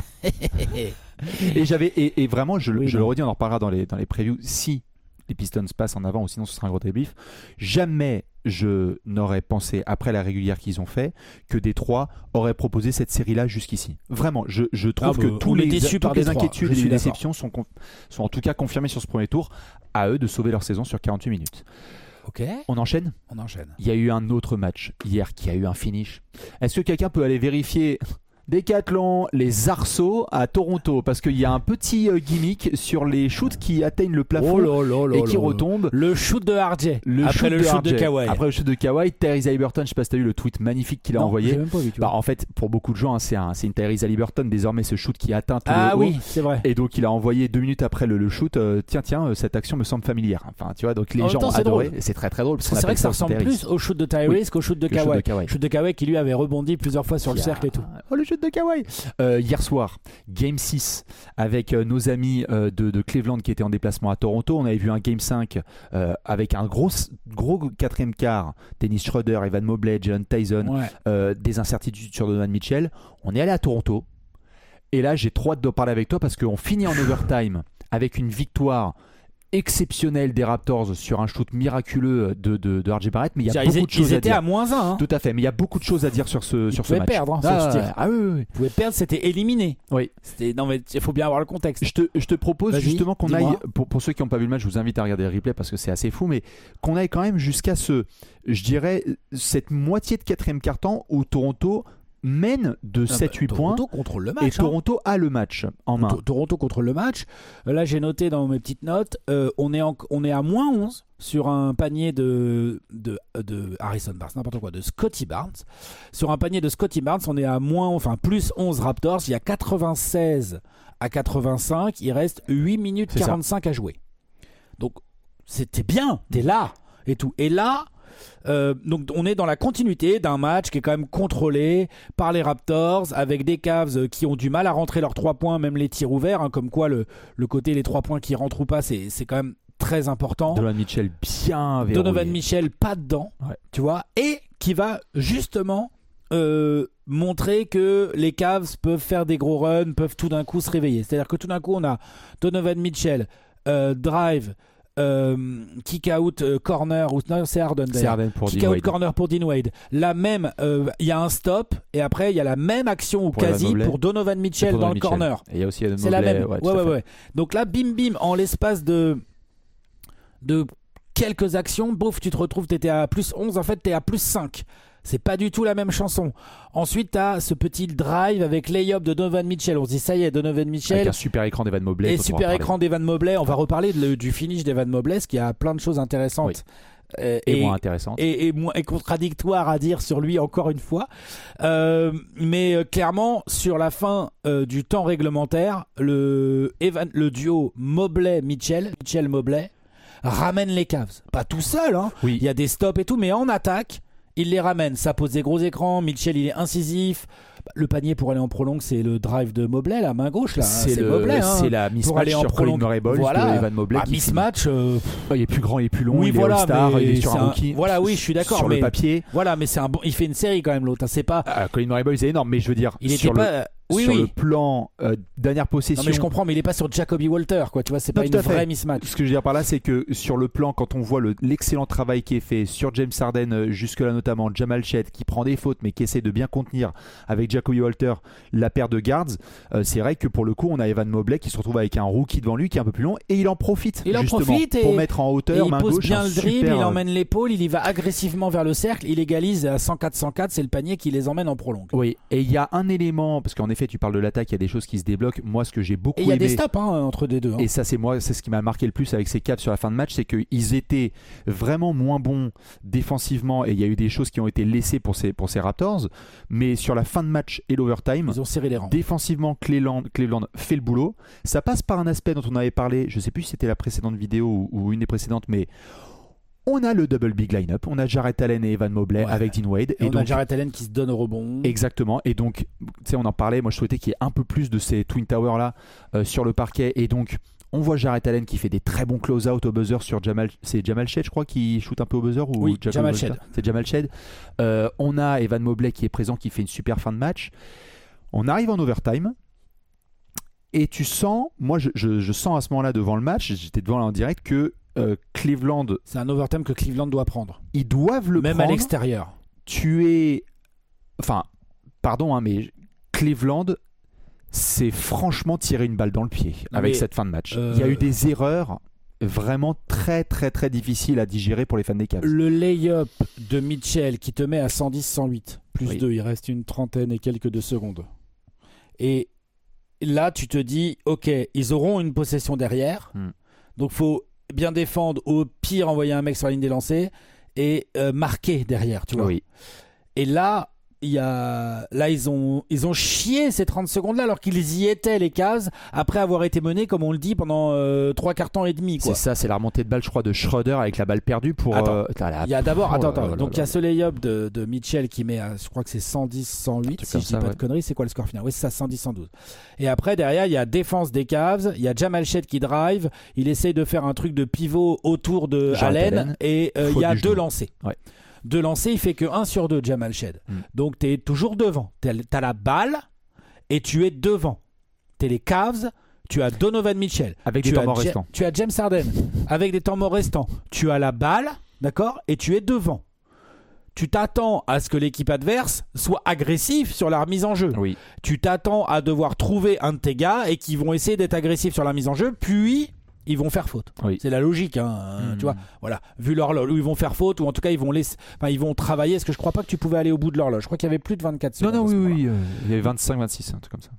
et vraiment, je le redis, on en reparlera dans les previews. Si les Pistons passent en avant, ou sinon ce sera un gros débrief. Jamais je n'aurais pensé, après la régulière qu'ils ont fait, que Détroit aurait proposé cette série-là jusqu'ici. Vraiment, je trouve que toutes les inquiétudes et les déceptions sont en tout cas confirmées sur ce premier tour. À eux de sauver leur saison sur 48 minutes. Ok. On enchaîne ? On enchaîne. Il y a eu un autre match hier qui a eu un finish. Est-ce que quelqu'un peut aller vérifier Décathlon, les arceaux à Toronto, parce qu'il y a un petit gimmick sur les shoots qui atteignent le plafond et qui retombent. Le shoot de RJ après le shoot de Kawhi. Après le shoot de Kawhi, Tyrese Haliburton, je sais pas si tu as vu le tweet magnifique qu'il a envoyé. Même pas vu, en fait, pour beaucoup de gens, c'est une Tyrese Haliburton désormais ce shoot qui atteint tout le haut. Oui, c'est vrai. Et donc il a envoyé 2 minutes après le shoot. Tiens, cette action me semble familière. Enfin, tu vois, donc les gens ont adoré. C'est très très drôle. C'est vrai que ça ressemble plus au shoot de Tyrese qu'au shoot de Kawhi. Shoot de Kawhi qui lui avait rebondi plusieurs fois sur le cercle et tout. Oh, le shoot de Kawhi. Hier soir, Game 6 avec nos amis de Cleveland qui étaient en déplacement à Toronto. On avait vu un Game 5 avec un gros quatrième quart. Dennis Schroeder, Evan Mobley, Jalen Tyson, des incertitudes sur Donovan Mitchell. On est allé à Toronto et là j'ai trop hâte de parler avec toi parce qu'on finit en overtime avec une victoire exceptionnel des Raptors sur un shoot miraculeux de RJ Barrett, mais il y a beaucoup de choses à dire. Ils étaient à -1. Hein. Tout à fait, mais il y a beaucoup de choses à dire sur ce match. Ils pouvaient perdre. Oui. Ils pouvaient perdre, c'était éliminé. Oui. Non, mais il faut bien avoir le contexte. Je te propose justement qu'on aille, pour ceux qui n'ont pas vu le match, je vous invite à regarder le replay parce que c'est assez fou, mais qu'on aille quand même jusqu'à je dirais, cette moitié de quatrième quart-temps où Toronto mène de 7-8 points. Toronto contrôle le match. Et Toronto a le match en main. Toronto contrôle le match. Là, j'ai noté dans mes petites notes, on est à -11 sur un panier de Harrison Barnes, n'importe quoi, de Scotty Barnes. Sur un panier de Scotty Barnes, on est à +11 Raptors. Il y a 96 à 85. Il reste 8 minutes 45 à jouer. Donc, c'était bien. T'es là et tout. Et là... donc on est dans la continuité d'un match qui est quand même contrôlé par les Raptors avec des Cavs qui ont du mal à rentrer leurs 3 points, même les tirs ouverts, hein, comme quoi le côté les 3 points qui rentrent ou pas, c'est quand même très important. Donovan Mitchell bien verrouillé. Donovan Mitchell pas dedans, tu vois, et qui va justement montrer que les Cavs peuvent faire des gros runs, peuvent tout d'un coup se réveiller. C'est-à-dire que tout d'un coup on a Donovan Mitchell drive, kick out corner, ou non, c'est Harden pour kick out corner pour Dean Wade. Là même il y a un stop et après il y a la même action ou quasi pour Donovan Mitchell dans le corner. Et il y a aussi Evan c'est la même. Ouais. Donc là bim en l'espace de quelques actions, bouf, tu te retrouves, t'étais à +11, en fait t'es à +5. C'est pas du tout la même chanson. Ensuite, t'as ce petit drive avec layup de Donovan Mitchell. On se dit, ça y est, Donovan Mitchell. Avec un super écran d'Evan Mobley. Et super écran d'Evan Mobley. On va reparler du finish d'Evan Mobley, parce qu'il y a plein de choses intéressantes. Et moins intéressantes. Et contradictoires à dire sur lui, encore une fois. Mais clairement, sur la fin du temps réglementaire, le duo Mobley-Mitchell, Mitchell-Mobley, ramène les Cavs. Pas tout seul, hein. Oui. Il y a des stops et tout, mais en attaque, il les ramène. Ça pose des gros écrans. Mitchell, il est incisif. Le panier pour aller en prolongue, c'est le drive de Mobley, la main gauche là. C'est Mobley. c'est la mismatch sur Colin Murray-Ball de Evan Mobley. Mismatch. Il est plus grand, il est plus long, oui, il est All-Star, il est sur un rookie. Voilà, oui, je suis d'accord. Sur mais, le papier. Voilà, mais il fait une série quand même l'autre. C'est pas. Colin Murray-Ball, c'est énorme, mais je veux dire. Il était pas. Le plan dernière possession. Non mais je comprends, mais il est pas sur Jacoby Walter, quoi. Tu vois, c'est pas une vraie mismatch. Ce que je veux dire par là, c'est que sur le plan, quand on voit l'excellent travail qui est fait sur James Harden, jusque-là notamment Jamal Shead, qui prend des fautes mais qui essaie de bien contenir avec Jacoby Walter la paire de guards, c'est vrai que pour le coup, on a Evan Mobley qui se retrouve avec un rookie devant lui qui est un peu plus long et il en profite. Pour mettre en hauteur, il main pose gauche, bien le dribble, il emmène l'épaule, il y va agressivement vers le cercle, il égalise à 104-104, c'est le panier qui les emmène en prolongue. Oui, et il y a un élément, parce qu'en effet, tu parles de l'attaque, il y a des choses qui se débloquent. Moi, ce que j'ai beaucoup aimé. Et il y a des stops entre les deux. Et ça, c'est ce qui m'a marqué le plus avec ces Cavs sur la fin de match, c'est qu'ils étaient vraiment moins bons défensivement et il y a eu des choses qui ont été laissées pour ces Raptors. Mais sur la fin de match et l'overtime, ils ont serré les rangs. Défensivement, Cleveland fait le boulot. Ça passe par un aspect dont on avait parlé, je ne sais plus si c'était la précédente vidéo ou une des précédentes, mais on a le double big line-up, on a Jarrett Allen et Evan Mobley avec Dean Wade. Et on a Jarrett Allen qui se donne au rebond. Exactement, et donc, tu sais, on en parlait, moi je souhaitais qu'il y ait un peu plus de ces Twin Towers là sur le parquet, et donc on voit Jarrett Allen qui fait des très bons close-out au buzzer sur c'est Jamal Shead je crois qui shoot un peu au buzzer, ou oui, Jamal Shead. C'est Jamal Shead. On a Evan Mobley qui est présent, qui fait une super fin de match. On arrive en overtime. Et tu sens, moi je sens à ce moment-là devant le match, j'étais devant là en direct, que Cleveland... C'est un overtime que Cleveland doit prendre. Ils doivent le prendre. Même à l'extérieur. Enfin, pardon, mais Cleveland, c'est franchement tirer une balle dans le pied avec cette fin de match. Il y a eu des erreurs vraiment très très très difficiles à digérer pour les fans des Cavs. Le lay-up de Mitchell qui te met à 110-108, plus 2, il reste une trentaine et quelques de secondes. Et là, tu te dis, ok, ils auront une possession derrière, donc faut bien défendre, au pire envoyer un mec sur la ligne des lancers et marquer derrière, tu vois. Oui. Et là, ils ont chié ces 30 secondes là alors qu'ils y étaient, les Cavs, après avoir été menés, comme on le dit, pendant 3 quarts temps et demi, quoi. C'est ça, c'est la remontée de balle, je crois, de Schroeder avec la balle perdue pour... Il y a d'abord donc il y a ce lay-up de Mitchell qui met à, je crois que c'est 110-108 si je dis pas de conneries. C'est quoi le score final? Oui, c'est ça, 110-112. Et après derrière il y a défense des Cavs, il y a Jamal Shead qui drive, il essaye de faire un truc de pivot autour de Allen et il y a 2 lancers. Ouais. De lancer, il fait que 1 sur 2, Jamal Shead. Donc tu es toujours devant. Tu as la balle et tu es devant. Tu es les Cavs, tu as Donovan Mitchell. Avec des temps morts restants. Tu as James Harden avec des temps morts restants. Tu as la balle, d'accord, et tu es devant. Tu t'attends à ce que l'équipe adverse soit agressive sur la remise en jeu. Oui. Tu t'attends à devoir trouver un de tes gars et qui vont essayer d'être agressifs sur la mise en jeu, puis... ils vont faire faute. Oui. C'est la logique, tu vois. Voilà, vu l'horloge, ils vont faire faute, ou en tout cas ils vont travailler. Parce que je crois pas que tu pouvais aller au bout de l'horloge. Je crois qu'il y avait plus de 24 secondes. Non, oui, il y avait 25-26, un truc comme ça.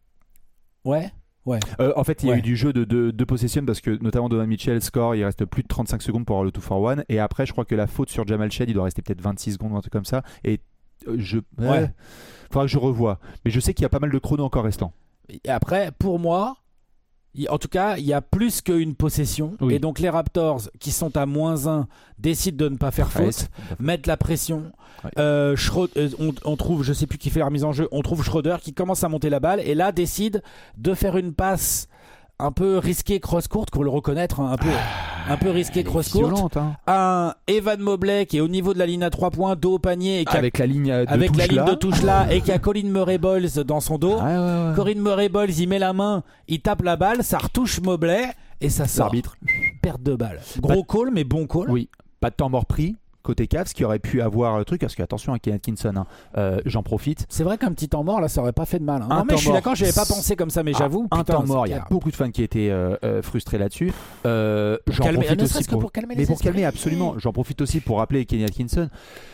Ouais. En fait, il y a eu du jeu de possession parce que notamment Donovan Mitchell score, il reste plus de 35 secondes pour avoir le 2 for 1. Et après, je crois que la faute sur Jamal Shead, il doit rester peut-être 26 secondes ou un truc comme ça. Et faudra que je revoie. Mais je sais qu'il y a pas mal de chrono encore restant. Et après, pour moi. En tout cas, il y a plus qu'une possession. Oui. Et donc les Raptors, qui sont à -1, décident de ne pas faire faute, mettent la pression. Ouais. On trouve, je sais plus qui fait la remise en jeu, on trouve Schroeder qui commence à monter la balle et là décide de faire une passe un peu risqué cross-court, qu'on le reconnaître, un peu risqué cross-court. Un Evan Mobley qui est au niveau de la ligne à 3 points, dos au panier. Et avec la ligne de touche là. Et qui a Colin Murray-Bowles dans son dos. Ouais. Colin Murray-Bowles, il met la main, il tape la balle, ça retouche Mobley et ça sort. L'arbitre. Perte de balle. Gros call, mais bon call. Oui, pas de temps mort pris. Côté Cavs, qui aurait pu avoir le truc, parce que attention à Ken Atkinson, j'en profite. C'est vrai qu'un petit temps mort là, ça aurait pas fait de mal. Non, mais je suis d'accord, j'avais pas pensé comme ça, mais j'avoue. Un temps mort, il y a beaucoup de fans qui étaient frustrés là-dessus. J'en profite aussi pour calmer les esprits. Pour calmer, absolument. J'en profite aussi pour rappeler Kenny Atkinson.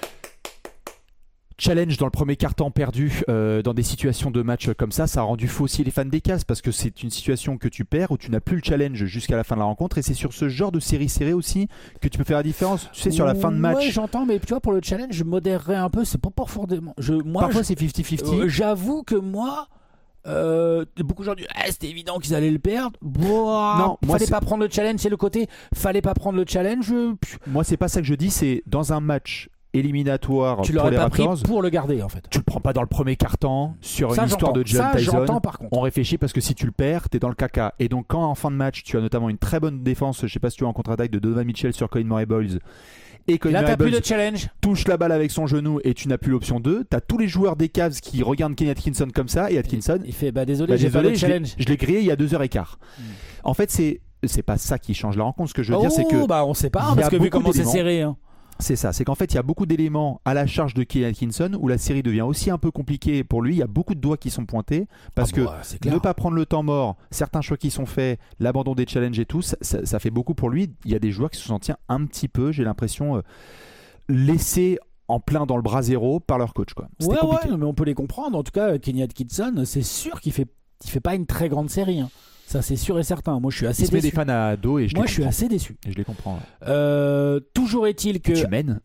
Challenge dans le premier quart-temps perdu dans des situations de match comme ça a rendu faux aussi les fans des Cavs parce que c'est une situation que tu perds où tu n'as plus le challenge jusqu'à la fin de la rencontre et c'est sur ce genre de série serrée aussi que tu peux faire la différence. Tu sais, sur la fin de match. Oui, j'entends, mais tu vois, pour le challenge, je modérerais un peu. C'est pas forcément. Parfois, c'est 50-50. J'avoue que moi. Beaucoup de gens disent c'était évident qu'ils allaient le perdre. Non, fallait pas prendre le challenge. C'est le côté fallait pas prendre le challenge. Moi, c'est pas ça que je dis. C'est dans un match éliminatoire Tu pour l'aurais les pas pris Raptors. pour le garder en fait. Tu le prends pas dans le premier quart-temps sur Ça, une histoire j'entends. de John Ça, Tyson. j'entends, par contre. On réfléchit parce que si tu le perds, t'es dans le caca. Et donc quand en fin de match, tu as notamment une très bonne défense, je sais pas si tu as en contre-attaque de Donovan Mitchell sur Colin Murray-Boyles. Et Colin Là, t'as plus Murray-Boyles de challenge. touche la balle avec son genou et tu n'as plus l'option 2. T'as tous les joueurs des Cavs qui regardent Kenny Atkinson comme ça et Atkinson, Il fait désolé, j'ai désolé, pas de challenge. je l'ai grillé il y a 2h15. En fait, c'est pas ça qui change la rencontre. Ce que je veux dire, c'est que on sait pas, il y parce a que vu beaucoup comment c'est d'éléments. serré. Hein. c'est ça, c'est qu'en fait il y a beaucoup d'éléments à la charge de Kenny Atkinson où la série devient aussi un peu compliquée pour lui. Il y a beaucoup de doigts qui sont pointés parce que c'est clair. ne pas prendre le temps mort, certains choix qui sont faits, l'abandon des challenges et tout, ça fait beaucoup pour lui. Il y a des joueurs qui se sentent un petit peu, j'ai l'impression, laissés en plein dans le bras zéro par leur coach, quoi. C'était compliqué. Mais on peut les comprendre. En tout cas, Kenny Atkinson, c'est sûr qu'il fait pas une très grande série. Hein. Ça, c'est sûr et certain. Moi, je suis assez Il se met déçu. des fans à dos et je Moi, les je suis comprends. assez déçu. Et je les comprends. Ouais. Toujours est-il que Tu mènes.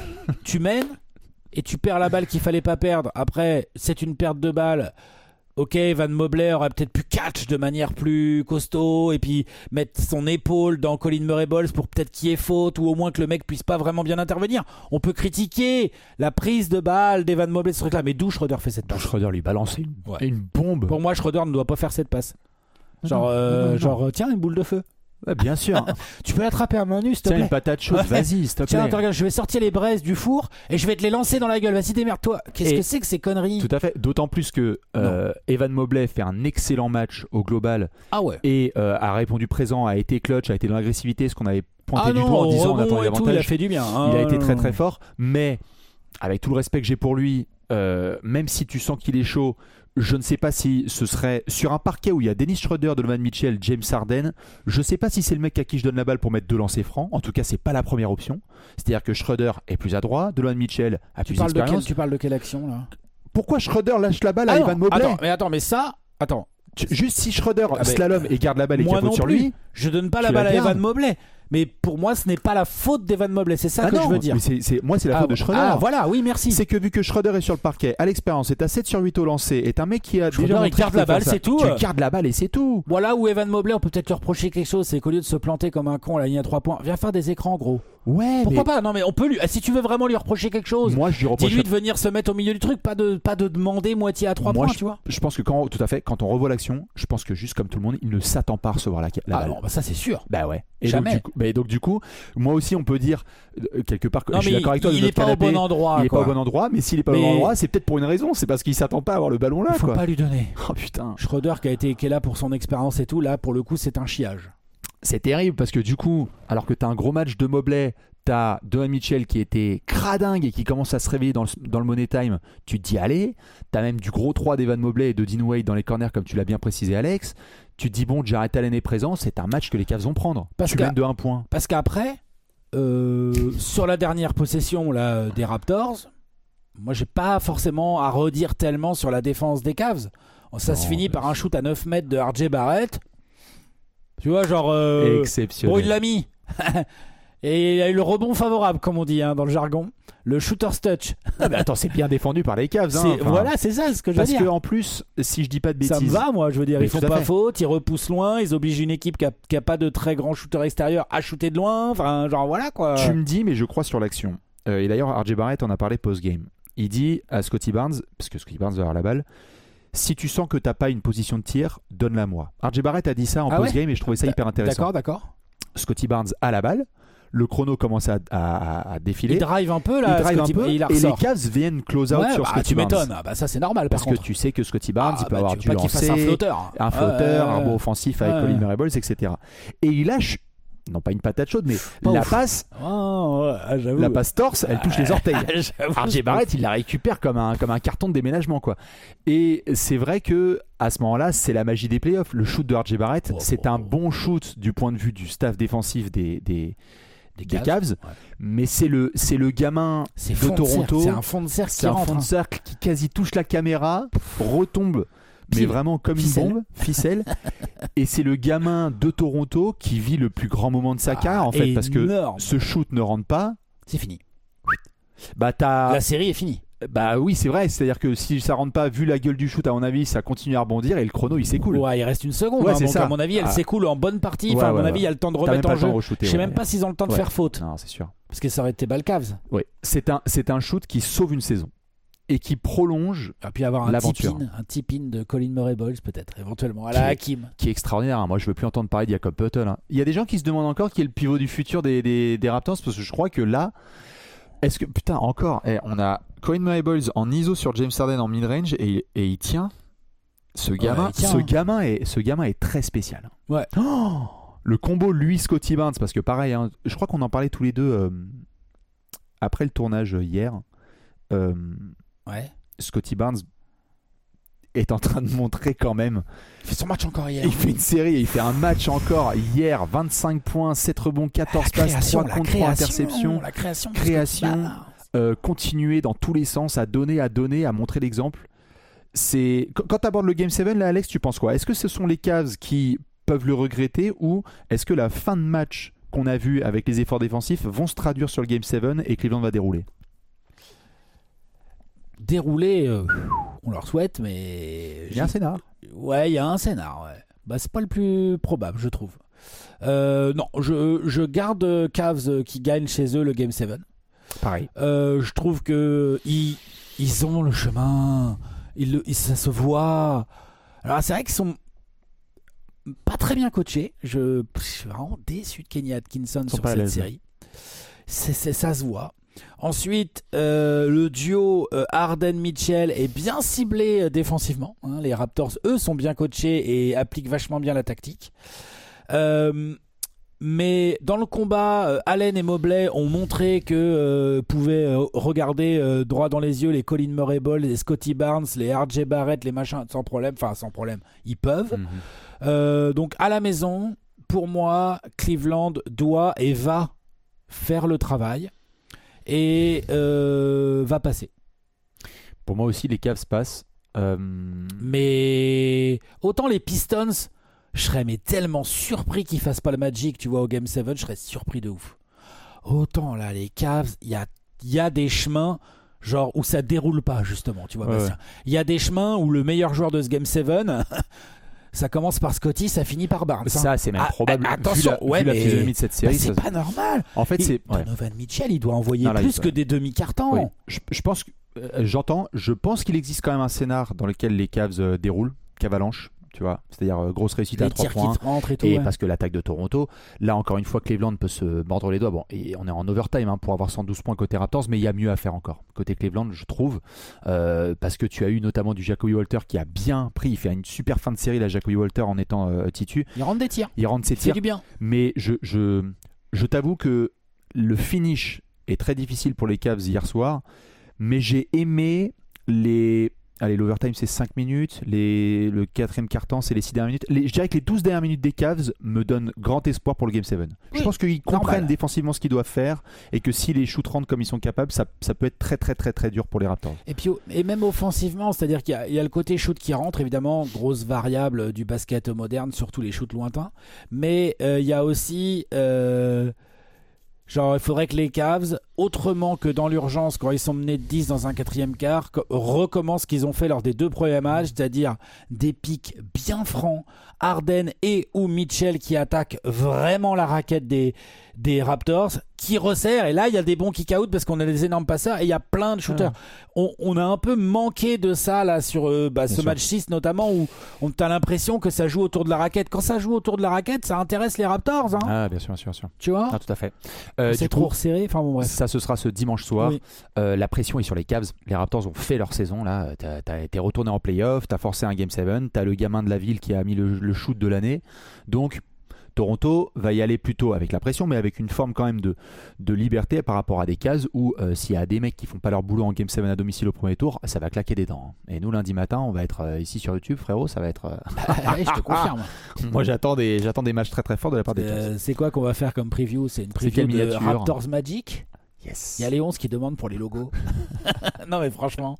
tu mènes et tu perds la balle qu'il fallait pas perdre. Après, c'est une perte de balle. Ok, Evan Mobley aurait peut-être pu catch de manière plus costaud et puis mettre son épaule dans Colin Murray-Boyles pour peut-être qu'il y ait faute ou au moins que le mec puisse pas vraiment bien intervenir. On peut critiquer la prise de balle d'Evan Mobley, ce truc-là, mais d'où Schroeder fait cette passe? Schroeder lui balance une bombe. Pour moi, Schroeder ne doit pas faire cette passe. Non. Tiens, une boule de feu. Ouais, bien sûr. Tu peux l'attraper à main nue, s'il te Tiens, plaît. une patate chaude, Ouais. vas-y, s'il te Tiens, plaît. attends, regarde, je vais sortir les braises du four et je vais te les lancer dans la gueule. Vas-y, démerde-toi. Qu'est-ce Et- que c'est que ces conneries? Tout à fait. D'autant plus que Evan Mobley fait un excellent match au global Ah ouais. et a répondu présent, a été clutch, a été dans l'agressivité, ce qu'on avait pointé Ah du non, doigt en disant on rebond attend et tout, il a l'avantage. fait du bien. Il a été très très fort, mais avec tout le respect que j'ai pour lui, même si tu sens qu'il est chaud, je ne sais pas si ce serait sur un parquet où il y a Dennis Schroeder, Donovan Mitchell, James Harden. Je ne sais pas si c'est le mec à qui je donne la balle pour mettre deux lancers francs. En tout cas, c'est pas la première option. C'est-à-dire que Schroeder est plus adroit, Donovan Mitchell a plus d'expérience. Tu parles de quelle action là? Pourquoi Schroeder lâche la balle à Evan Mobley? Attends, mais ça, attends. Juste si Schroeder Ah, mais- slalom et garde la balle et Moi capote non sur plus. lui. Je donne pas tu la balle la à gardes. Evan Mobley. Mais pour moi, ce n'est pas la faute d'Evan Mobley. C'est ça que non, je veux dire. mais moi, c'est la faute de Schroeder. Ah, voilà, oui, merci. C'est que vu que Schroeder est sur le parquet, à l'expérience, est à 7 sur 8 au lancer, est un mec qui a Schroeder, déjà il montré garde qu'il la peut balle, faire ça. c'est tout. Tu gardes la balle et c'est tout. Voilà où Evan Mobley, on peut peut-être lui reprocher quelque chose. C'est qu'au lieu de se planter comme un con à la ligne à 3 points, viens faire des écrans, gros. Ouais, Pourquoi mais pas? Non, mais on peut lui. Si tu veux vraiment lui reprocher quelque chose, moi je lui reproche. dis-lui de venir se mettre au milieu du truc, pas de demander moitié à 3 Moi, points, tu vois. Je pense que quand on revoit l'action, je pense que juste comme tout le monde, il ne s'attend pas à recevoir la Ah balle. non, bah ça c'est sûr. Bah ouais. Et Jamais. donc du coup, moi aussi on peut dire quelque part que Non, je suis mais d'accord avec toi de il est notre pas au canapé, bon endroit. il est quoi. pas au bon endroit, mais s'il est pas au Mais- bon endroit, c'est peut-être pour une raison, c'est parce qu'il s'attend pas à avoir le ballon là Il faut quoi. pas lui donner. Oh putain. Schroeder qui est là pour son expérience et tout, là pour le coup c'est un chiage. C'est terrible parce que du coup, alors que t'as un gros match de Mobley, t'as Donovan Mitchell qui était cradingue et qui commence à se réveiller dans le Money Time, tu te dis allez, t'as même du gros 3 d'Evan Mobley et de Dean Wade dans les corners comme tu l'as bien précisé Alex, tu te dis bon, Jarrett Allen est présent, c'est un match que les Cavs vont prendre. Tu mènes de 1 point. Parce qu'après, sur la dernière possession là, des Raptors, moi j'ai pas forcément à redire tellement sur la défense des Cavs. Ça se finit par un shoot à 9 mètres de RJ Barrett. Tu vois, genre... Exceptionnel. Bon, il l'a mis. Et il a eu le rebond favorable, comme on dit dans le jargon. Le shooter's touch. Ah, mais attends, c'est bien défendu par les Cavs. Hein, enfin, Voilà, c'est ça ce que je veux parce dire. que en plus, si je dis pas de bêtises, Ça me va, moi, je veux dire. Mais Ils font tout à pas fait. faute, ils repoussent loin, ils obligent une équipe qui a pas de très grand shooter extérieur à shooter de loin. Enfin, genre voilà quoi. tu me dis, mais je crois sur l'action. Et d'ailleurs, RJ Barrett en a parlé post-game. Il dit à Scottie Barnes, parce que Scottie Barnes va avoir la balle, si tu sens que t'as pas une position de tir, donne-la moi. RJ Barrett a dit ça en Ah ouais post-game et je trouvais ça hyper intéressant. D'accord. Scottie Barnes a la balle, le chrono commence à défiler. Il drive un peu là, Il drive un Scottie- peu et il la et les ressort. Cavs viennent close out Ouais, sur bah, Scottie tu Barnes. m'étonnes. Ah, bah, ça c'est normal Parce par que contre. tu sais que Scottie Barnes, il peut avoir tu du veux pas qu'il fasse un lancer, flotteur. un flotteur, un Ouais. bon offensif avec Ouais. Colin Murray-Boyles, etc. Et il lâche, non pas une patate chaude, mais Pas la ouf. passe, J'avoue. la passe torse, elle touche les orteils. J'avoue. RJ Barrett, il la récupère comme un carton de déménagement, quoi. Et c'est vrai que à ce moment-là, c'est la magie des playoffs. Le shoot de RJ Barrett, c'est un bon shoot du point de vue du staff défensif des Cavs, Ouais. mais c'est le gamin C'est de fond de Toronto. cercle, c'est un fond de cercle qui C'est un rentre. fond de cercle qui quasi touche la caméra, retombe, mais Pile. vraiment comme Ficelle. une bombe, ficelle. Et c'est le gamin de Toronto qui vit le plus grand moment de sa carrière, en fait, parce que énorme. ce shoot ne rentre pas. C'est fini. Bah t'as La série est finie. Bah oui, c'est vrai. C'est-à-dire que si ça rentre pas, vu la gueule du shoot, à mon avis, ça continue à rebondir et le chrono il s'écoule. Ouais, il reste une seconde. Ouais, c'est donc ça. à mon avis, elle s'écoule en bonne partie. Ouais, Enfin, à mon ouais, avis, il y a le temps de T'as même remettre pas en le temps jeu. de re-shooter, Je sais ouais. même pas s'ils ont le temps de faire faute. Non, c'est sûr. Parce que ça aurait été Balcavs. Oui, c'est un shoot qui sauve une saison et qui prolonge Et puis avoir un l'aventure. tip-in de Colin Murray-Boyles peut-être, éventuellement. À Qui la est- Hakim. qui est extraordinaire. Hein. Moi, je veux plus entendre parler de Jakob Poeltl. Hein. Il y a des gens qui se demandent encore qui est le pivot du futur des Raptors parce que je crois que là, est-ce que putain encore, on a Colin Murray-Boyles en ISO sur James Harden en mid-range et il tient. Ce gamin, il tient, ce gamin est très spécial. Ouais. Oh, le combo lui Scottie Barnes parce que pareil, hein, je crois qu'on en parlait tous les deux après le tournage hier. Ouais. Scottie Barnes est en train de montrer quand même. Il fait son match encore hier. Il fait une série, il fait un match encore hier, 25 points, 7 rebonds, 14 passes, 3 contre 3 interceptions. La création. Continuer dans tous les sens, à donner, à montrer l'exemple. C'est quand tu abordes le Game 7 là, Alex, tu penses quoi? Est-ce que ce sont les Cavs qui peuvent le regretter ou est-ce que la fin de match qu'on a vu avec les efforts défensifs vont se traduire sur le Game 7 et Cleveland va dérouler? Dérouler, on leur souhaite, mais Il y a un scénar. Ouais, il y a un scénar. Ouais. Bah, c'est pas le plus probable, je trouve. Non, je garde Cavs qui gagnent chez eux le Game 7. Pareil. Je trouve que ils ont le chemin. Ça se voit. Alors, c'est vrai qu'ils sont pas très bien coachés. Je suis vraiment déçu de Kenny Atkinson sur cette série. Ça se voit. Ensuite, le duo Harden-Mitchell est bien ciblé défensivement. Hein. Les Raptors, eux, sont bien coachés et appliquent vachement bien la tactique. Mais dans le combat, Allen et Mobley ont montré que pouvaient regarder droit dans les yeux les Colin Murray-Boyles, les Scottie Barnes, les RJ Barrett, les machins, sans problème. Enfin, sans problème, ils peuvent. Donc, à la maison, pour moi, Cleveland doit et va faire le travail. Et va passer. Pour moi aussi, les Cavs passent. Mais autant les Pistons, je serais mais tellement surpris qu'ils fassent pas le Magic, tu vois, au Game 7, je serais surpris de ouf. Autant là, les Cavs, il y a des chemins genre où ça déroule pas, justement, tu vois, Bastien. Il y a des chemins où le meilleur joueur de ce Game 7... Ça commence par Scottie, ça finit par Barnes. Ça, c'est même probable. Attention, vu la physionomie de cette série. C'est pas normal. En fait, c'est. Donovan Mitchell, il doit envoyer plus que des demi-cartons. Oui. Je pense que. Je pense qu'il existe quand même un scénar dans lequel les Cavs déroulent, qu'avalanche. Tu vois, c'est-à-dire grosse réussite les à 3 points. Qui rentrent et tout. Parce que l'attaque de Toronto, là encore une fois, Cleveland peut se mordre les doigts. Bon, et on est en overtime pour avoir 112 points côté Raptors, mais il y a mieux à faire encore côté Cleveland, je trouve. Parce que tu as eu notamment du Jacoby Walter qui a bien pris. Il fait une super fin de série, là, Jacoby Walter, en étant titu. Il rentre des tirs. Il rentre ses tirs. C'est du bien. Mais je t'avoue que le finish est très difficile pour les Cavs hier soir, mais j'ai aimé l'overtime c'est 5 minutes, le quatrième quart-temps c'est les 6 dernières minutes. Je dirais que les 12 dernières minutes des Cavs me donnent grand espoir pour le Game 7. Je pense qu'ils comprennent défensivement ce qu'ils doivent faire et que si les shoots rentrent comme ils sont capables, ça peut être très très très très dur pour les Raptors. Et même offensivement, c'est-à-dire qu'il y a le côté shoot qui rentre, évidemment, grosse variable du basket moderne, surtout les shoots lointains, mais il y a aussi... Genre, il faudrait que les Cavs, autrement que dans l'urgence, quand ils sont menés de 10 dans un quatrième quart, recommencent ce qu'ils ont fait lors des 2 premiers matchs, c'est-à-dire des pics bien francs, Harden et ou Mitchell qui attaquent vraiment la raquette des Raptors, qui resserrent, et là il y a des bons kick-out parce qu'on a des énormes passeurs et il y a plein de shooters. On a un peu manqué de ça là sur ce match 6 notamment, où on a l'impression que ça joue autour de la raquette. Quand ça joue autour de la raquette, ça intéresse les Raptors. Hein. Ah bien sûr. Tu vois, tout à fait. c'est trop resserré. Enfin bon bref. Ça ce sera ce dimanche soir. Oui. La pression est sur les Cavs. Les Raptors ont fait leur saison là. T'as été retourné en playoff, t'as forcé un Game 7, t'as le gamin de la ville qui a mis le shoot de l'année. Donc Toronto va y aller plutôt avec la pression, mais avec une forme quand même de liberté par rapport à des cases où s'il y a des mecs qui font pas leur boulot en Game 7 à domicile au premier tour, ça va claquer des dents. Et nous, lundi matin, on va être ici sur YouTube, frérot, ça va être... je te confirme. Moi, j'attends des matchs très très forts de la part des Cavs. C'est quoi qu'on va faire comme preview? C'est une preview de Raptors Magic. Yes. Il y a Léonce qui demande pour les logos. Non mais franchement.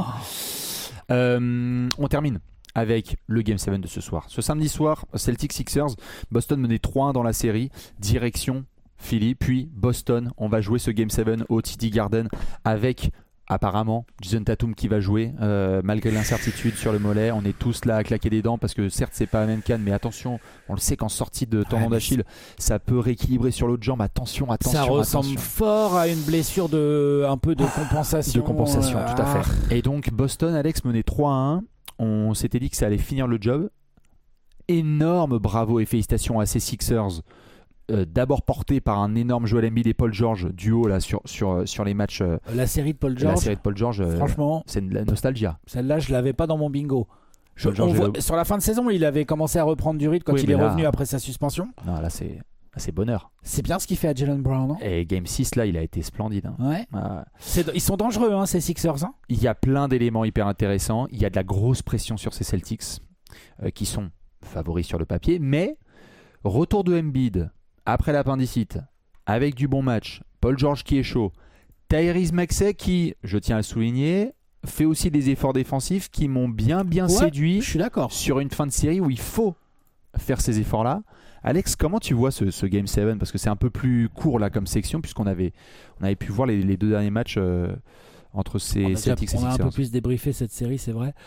On termine avec le Game 7 de ce soir. Ce samedi soir, Celtics Sixers, Boston menait 3-1 dans la série, direction Philly, puis Boston. On va jouer ce Game 7 au TD Garden avec apparemment, Jason Tatum qui va jouer, malgré l'incertitude sur le mollet. On est tous là à claquer des dents parce que certes c'est pas la même canne, mais attention, on le sait qu'en sortie de tendon d'Achille, ça peut rééquilibrer sur l'autre jambe. Attention. Ça ressemble fort à une blessure un peu de compensation. De compensation, tout à fait. Et donc Boston, Alex, menait 3-1. On s'était dit que ça allait finir le job. Énorme bravo et félicitations à ces Sixers. D'abord porté par un énorme Joel Embiid et Paul George duo là sur les matchs. La série de Paul George, franchement, c'est de la nostalgie. Celle-là, je l'avais pas dans mon bingo. Sur la fin de saison, il avait commencé à reprendre du rythme quand il est revenu après sa suspension. Non, là c'est bonheur. C'est bien ce qu'il fait à Jaylen Brown, non? Et Game 6 là, il a été splendide. Ouais. Ils sont dangereux, ces Sixers. Il y a plein d'éléments hyper intéressants. Il y a de la grosse pression sur ces Celtics qui sont favoris sur le papier, mais retour de Embiid après l'appendicite, avec du bon match, Paul George qui est chaud, Tyrese Maxey qui, je tiens à le souligner, fait aussi des efforts défensifs qui m'ont bien séduit. Je suis d'accord. Sur une fin de série où il faut faire ces efforts-là. Alex, comment tu vois ce Game 7 ? Parce que c'est un peu plus court là comme section, puisqu'on avait pu voir les deux derniers matchs entre ces Celtics et Sixers. On a un peu plus débriefé cette série, c'est vrai.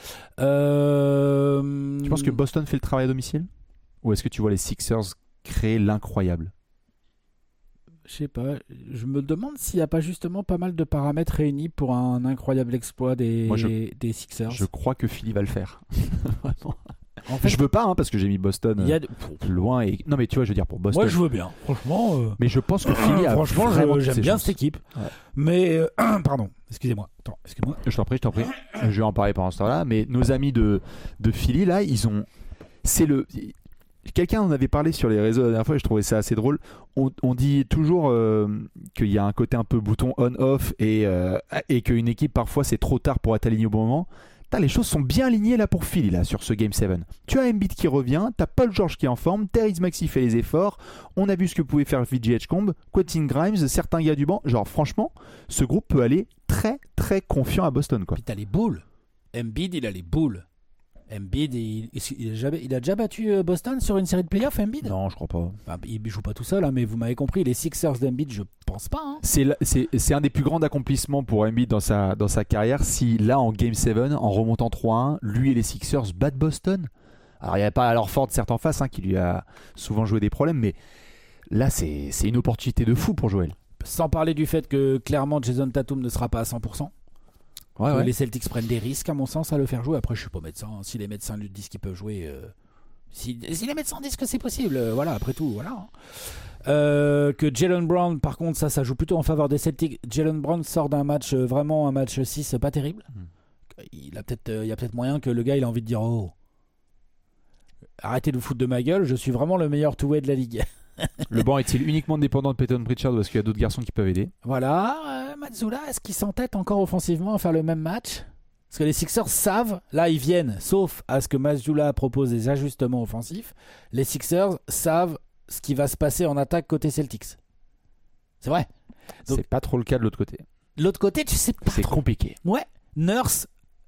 Tu penses que Boston fait le travail à domicile ? Ou est-ce que tu vois les Sixers créer l'incroyable ? Je sais pas, je me demande s'il n'y a pas justement pas mal de paramètres réunis pour un incroyable exploit des Sixers. Je crois que Philly va le faire. Vraiment. En fait, je veux pas parce que j'ai mis Boston loin et non mais tu vois, je veux dire pour Boston. Moi je veux bien, franchement. Mais je pense que Philly a franchement j'aime bien cette équipe. Ouais. Mais pardon, excusez-moi. Je t'en prie. Je vais en parler pendant ce temps-là. Mais nos amis de Philly là, quelqu'un en avait parlé sur les réseaux la dernière fois et je trouvais ça assez drôle. On dit toujours qu'il y a un côté un peu bouton on-off et qu'une équipe parfois c'est trop tard pour être aligné au bon moment. Les choses sont bien alignées là pour Philly là, sur ce Game 7. Tu as Embiid qui revient, tu as Paul George qui est en forme, Tyrese Maxey fait les efforts, on a vu ce que pouvait faire VJ Edgecombe, Quentin Grimes, certains gars du banc. Genre franchement, ce groupe peut aller très très confiant à Boston, quoi. Puis t'as les boules. Embiid, il a les boules. Embiid, il a déjà battu Boston sur une série de playoffs, Embiid ? Non, je crois pas. Enfin, il joue pas tout seul, mais vous m'avez compris, les Sixers d'Embiid, je pense pas. C'est un des plus grands accomplissements pour Embiid dans sa carrière. Si là, en Game 7, en remontant 3-1, lui et les Sixers battent Boston. Alors, il n'y avait pas alors Ford, certes, en face, qui lui a souvent joué des problèmes, mais là, c'est une opportunité de fou pour Joel. Sans parler du fait que, clairement, Jason Tatum ne sera pas à 100%. Ouais. Les Celtics prennent des risques à mon sens à le faire jouer. Après je suis pas médecin, si les médecins lui disent qu'ils peuvent jouer, si les médecins disent que c'est possible, voilà, après tout, voilà. Que Jaylen Brown par contre ça joue plutôt en faveur des Celtics. Jaylen Brown sort d'un match, vraiment un match 6 pas terrible. Il y a peut-être moyen que le gars il a envie de dire arrêtez de vous foutre de ma gueule, je suis vraiment le meilleur two-way de la ligue. Le banc est-il uniquement dépendant de Peyton Pritchard ou est-ce qu'il y a d'autres garçons qui peuvent aider ? Voilà, Mazzulla, est-ce qu'il s'entête encore offensivement à faire le même match ? Parce que les Sixers savent, là ils viennent, sauf à ce que Mazzulla propose des ajustements offensifs, les Sixers savent ce qui va se passer en attaque côté Celtics. C'est vrai. Donc, c'est pas trop le cas de l'autre côté. L'autre côté, tu sais pas. C'est trop compliqué. Ouais, Nurse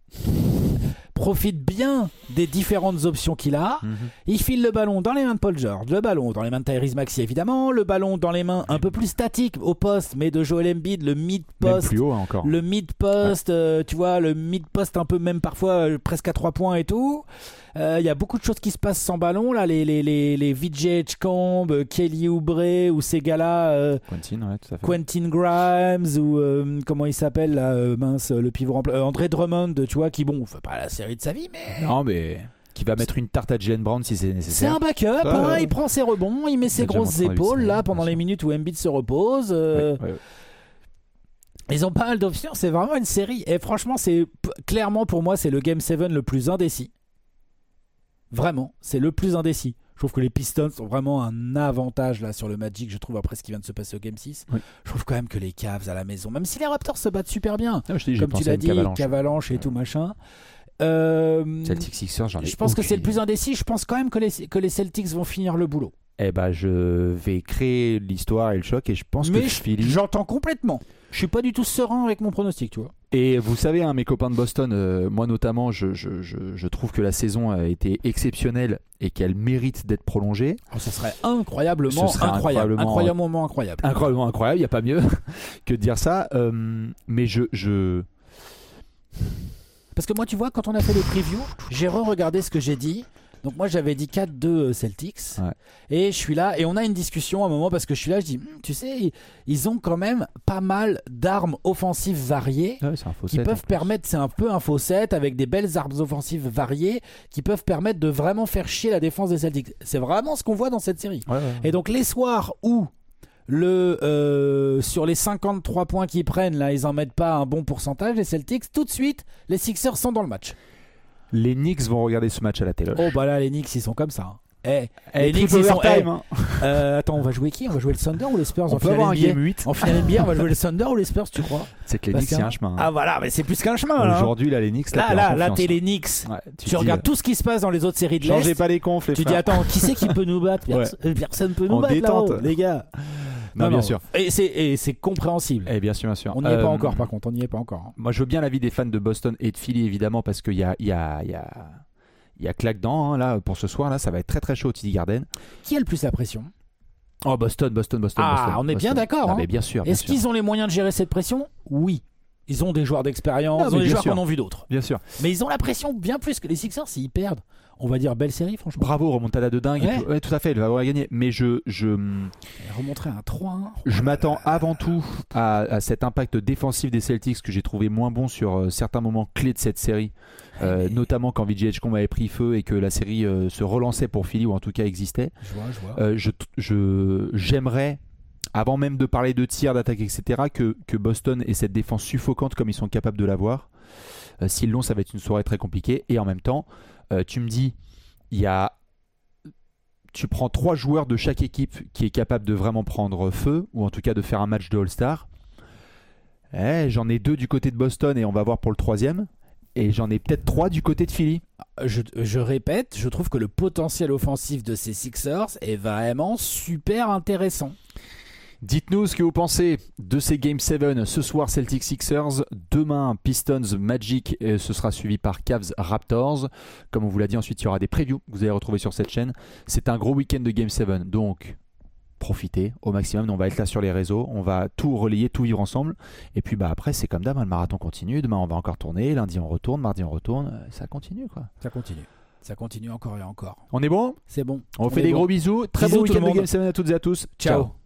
profite bien des différentes options qu'il a. Il file le ballon dans les mains de Paul George, le ballon dans les mains de Tyrese Maxey évidemment, le ballon dans les mains un peu plus statiques au poste mais de Joel Embiid, le mid-post, plus haut, encore. Le mid-post, tu vois, le mid-post un peu même parfois presque à 3 points et tout. Il y a beaucoup de choses qui se passent sans ballon là, les VJ Edgecombe, Kelly Oubre ou ces gars-là, Quentin Grimes ou comment il s'appelle là, le pivot André Drummond, tu vois, qui fait pas la série de sa vie mais non mais qui va mettre une tarte à Jaylen Brown si c'est nécessaire. C'est un backup, il prend ses rebonds, il met ses grosses épaules là pendant les minutes où Embiid se repose. Ils ont pas mal d'options, c'est vraiment une série et franchement c'est clairement pour moi c'est le Game 7 le plus indécis. Vraiment, c'est le plus indécis. Je trouve que les Pistons ont vraiment un avantage là sur le Magic, je trouve, après ce qui vient de se passer au Game 6. Oui. Je trouve quand même que les Cavs à la maison, même si les Raptors se battent super bien, comme tu l'as dit, Cavalanche et tout machin. Celtics Sixers, je pense que c'est le plus indécis. Je pense quand même que les Celtics vont finir le boulot. Je vais créer l'histoire et le choc et je pense mais que Philly... j'entends complètement. Je suis pas du tout serein avec mon pronostic, tu vois. Et vous savez, mes copains de Boston, moi notamment, je trouve que la saison a été exceptionnelle et qu'elle mérite d'être prolongée. Ça serait incroyablement incroyable. Incroyablement incroyable. Incroyablement incroyable, il n'y a pas mieux que de dire ça. Mais Parce que moi, tu vois, quand on a fait les previews, j'ai re-regardé ce que j'ai dit. Donc moi, j'avais dit 4-2 Celtics. Ouais. Et je suis là, et on a une discussion à un moment, parce que je suis là, je dis, tu sais, ils ont quand même pas mal d'armes offensives variées. Ouais, c'est un faux Qui set, en peuvent plus. permettre, c'est un peu un faux set avec des belles armes offensives variées qui peuvent permettre de vraiment faire chier la défense des Celtics. C'est vraiment ce qu'on voit dans cette série. Ouais. Et donc les soirs où sur les 53 points qu'ils prennent, là, ils en mettent pas un bon pourcentage, les Celtics, tout de suite, les Sixers sont dans le match. Les Knicks vont regarder ce match à la télé. Oh bah là, les Knicks, ils sont comme ça. Les Les Knicks, triple ils sont... overtime, hein. Attends, on va jouer qui ? On va jouer le Thunder ou les Spurs On en peut finale avoir un NBA? game 8. En finale NBA, on va jouer le Thunder ou les Spurs, tu crois ? C'est que les Knicks, Bastien. c'est un chemin. hein. Ah voilà, mais c'est plus qu'un chemin là. Aujourd'hui, là, les Knicks, Là, t'es en là, confiance. t'es les Knicks. Ouais, Tu regardes tout ce qui se passe dans les autres séries de l'Est. Changez pas les confs, les Tu dis frères. attends, qui c'est qui peut nous battre ? Personne peut nous En battre détente. là-haut, les gars. Non, bien sûr. Et c'est compréhensible. Eh bien sûr, bien sûr. On n'y est pas encore, par contre, on n'y est pas encore. Moi, je veux bien l'avis des fans de Boston et de Philly, évidemment, parce qu'il y a claque-dents, hein, là, pour ce soir. Là, ça va être très très chaud au TD Garden. Qui a le plus la pression ? Oh, Boston. Ah, on est bien d'accord, Ah, hein. mais bien sûr. Bien Est-ce sûr. qu'ils ont les moyens de gérer cette pression ? Oui. Ils ont des joueurs d'expérience, Non, ils mais ont des bien joueurs sûr. qu'on en a vu d'autres. Bien sûr. Mais ils ont la pression bien plus que les Sixers s'ils perdent. On va dire belle série, franchement. Bravo, remontada de dingue. Ouais. Ouais, tout à fait, il va avoir gagné. Mais je Remonterait un 3-1. m'attends avant tout à cet impact défensif des Celtics que j'ai trouvé moins bon sur certains moments clés de cette série. Notamment quand VJ Edgecombe avait pris feu et que la série se relançait pour Philly, ou en tout cas existait. Je vois. J'aimerais, avant même de parler de tir, d'attaque, etc., que Boston ait cette défense suffocante comme ils sont capables de l'avoir. S'ils l'ont, ça va être une soirée très compliquée. Et en même temps, tu me dis, tu prends 3 joueurs de chaque équipe qui est capable de vraiment prendre feu, ou en tout cas de faire un match de All-Star. J'en ai 2 du côté de Boston et on va voir pour le 3e. Et j'en ai peut-être 3 du côté de Philly. Je répète, je trouve que le potentiel offensif de ces Sixers est vraiment super intéressant. Dites-nous ce que vous pensez de ces Game 7 ce soir, Celtics Sixers. Demain, Pistons Magic, et ce sera suivi par Cavs Raptors. Comme on vous l'a dit, ensuite il y aura des previews que vous allez retrouver sur cette chaîne. C'est un gros week-end de Game 7, donc profitez au maximum. On va être là sur les réseaux, on va tout relayer, tout vivre ensemble. Et puis après, c'est comme d'hab, le marathon continue. Demain, on va encore tourner. Lundi, on retourne. Mardi, on retourne. Ça continue, quoi. Ça continue encore et encore. On est bon ? C'est bon. On fait des gros bisous. Très Bisous bon tout le week-end de monde. Game 7 à toutes et à tous. Ciao.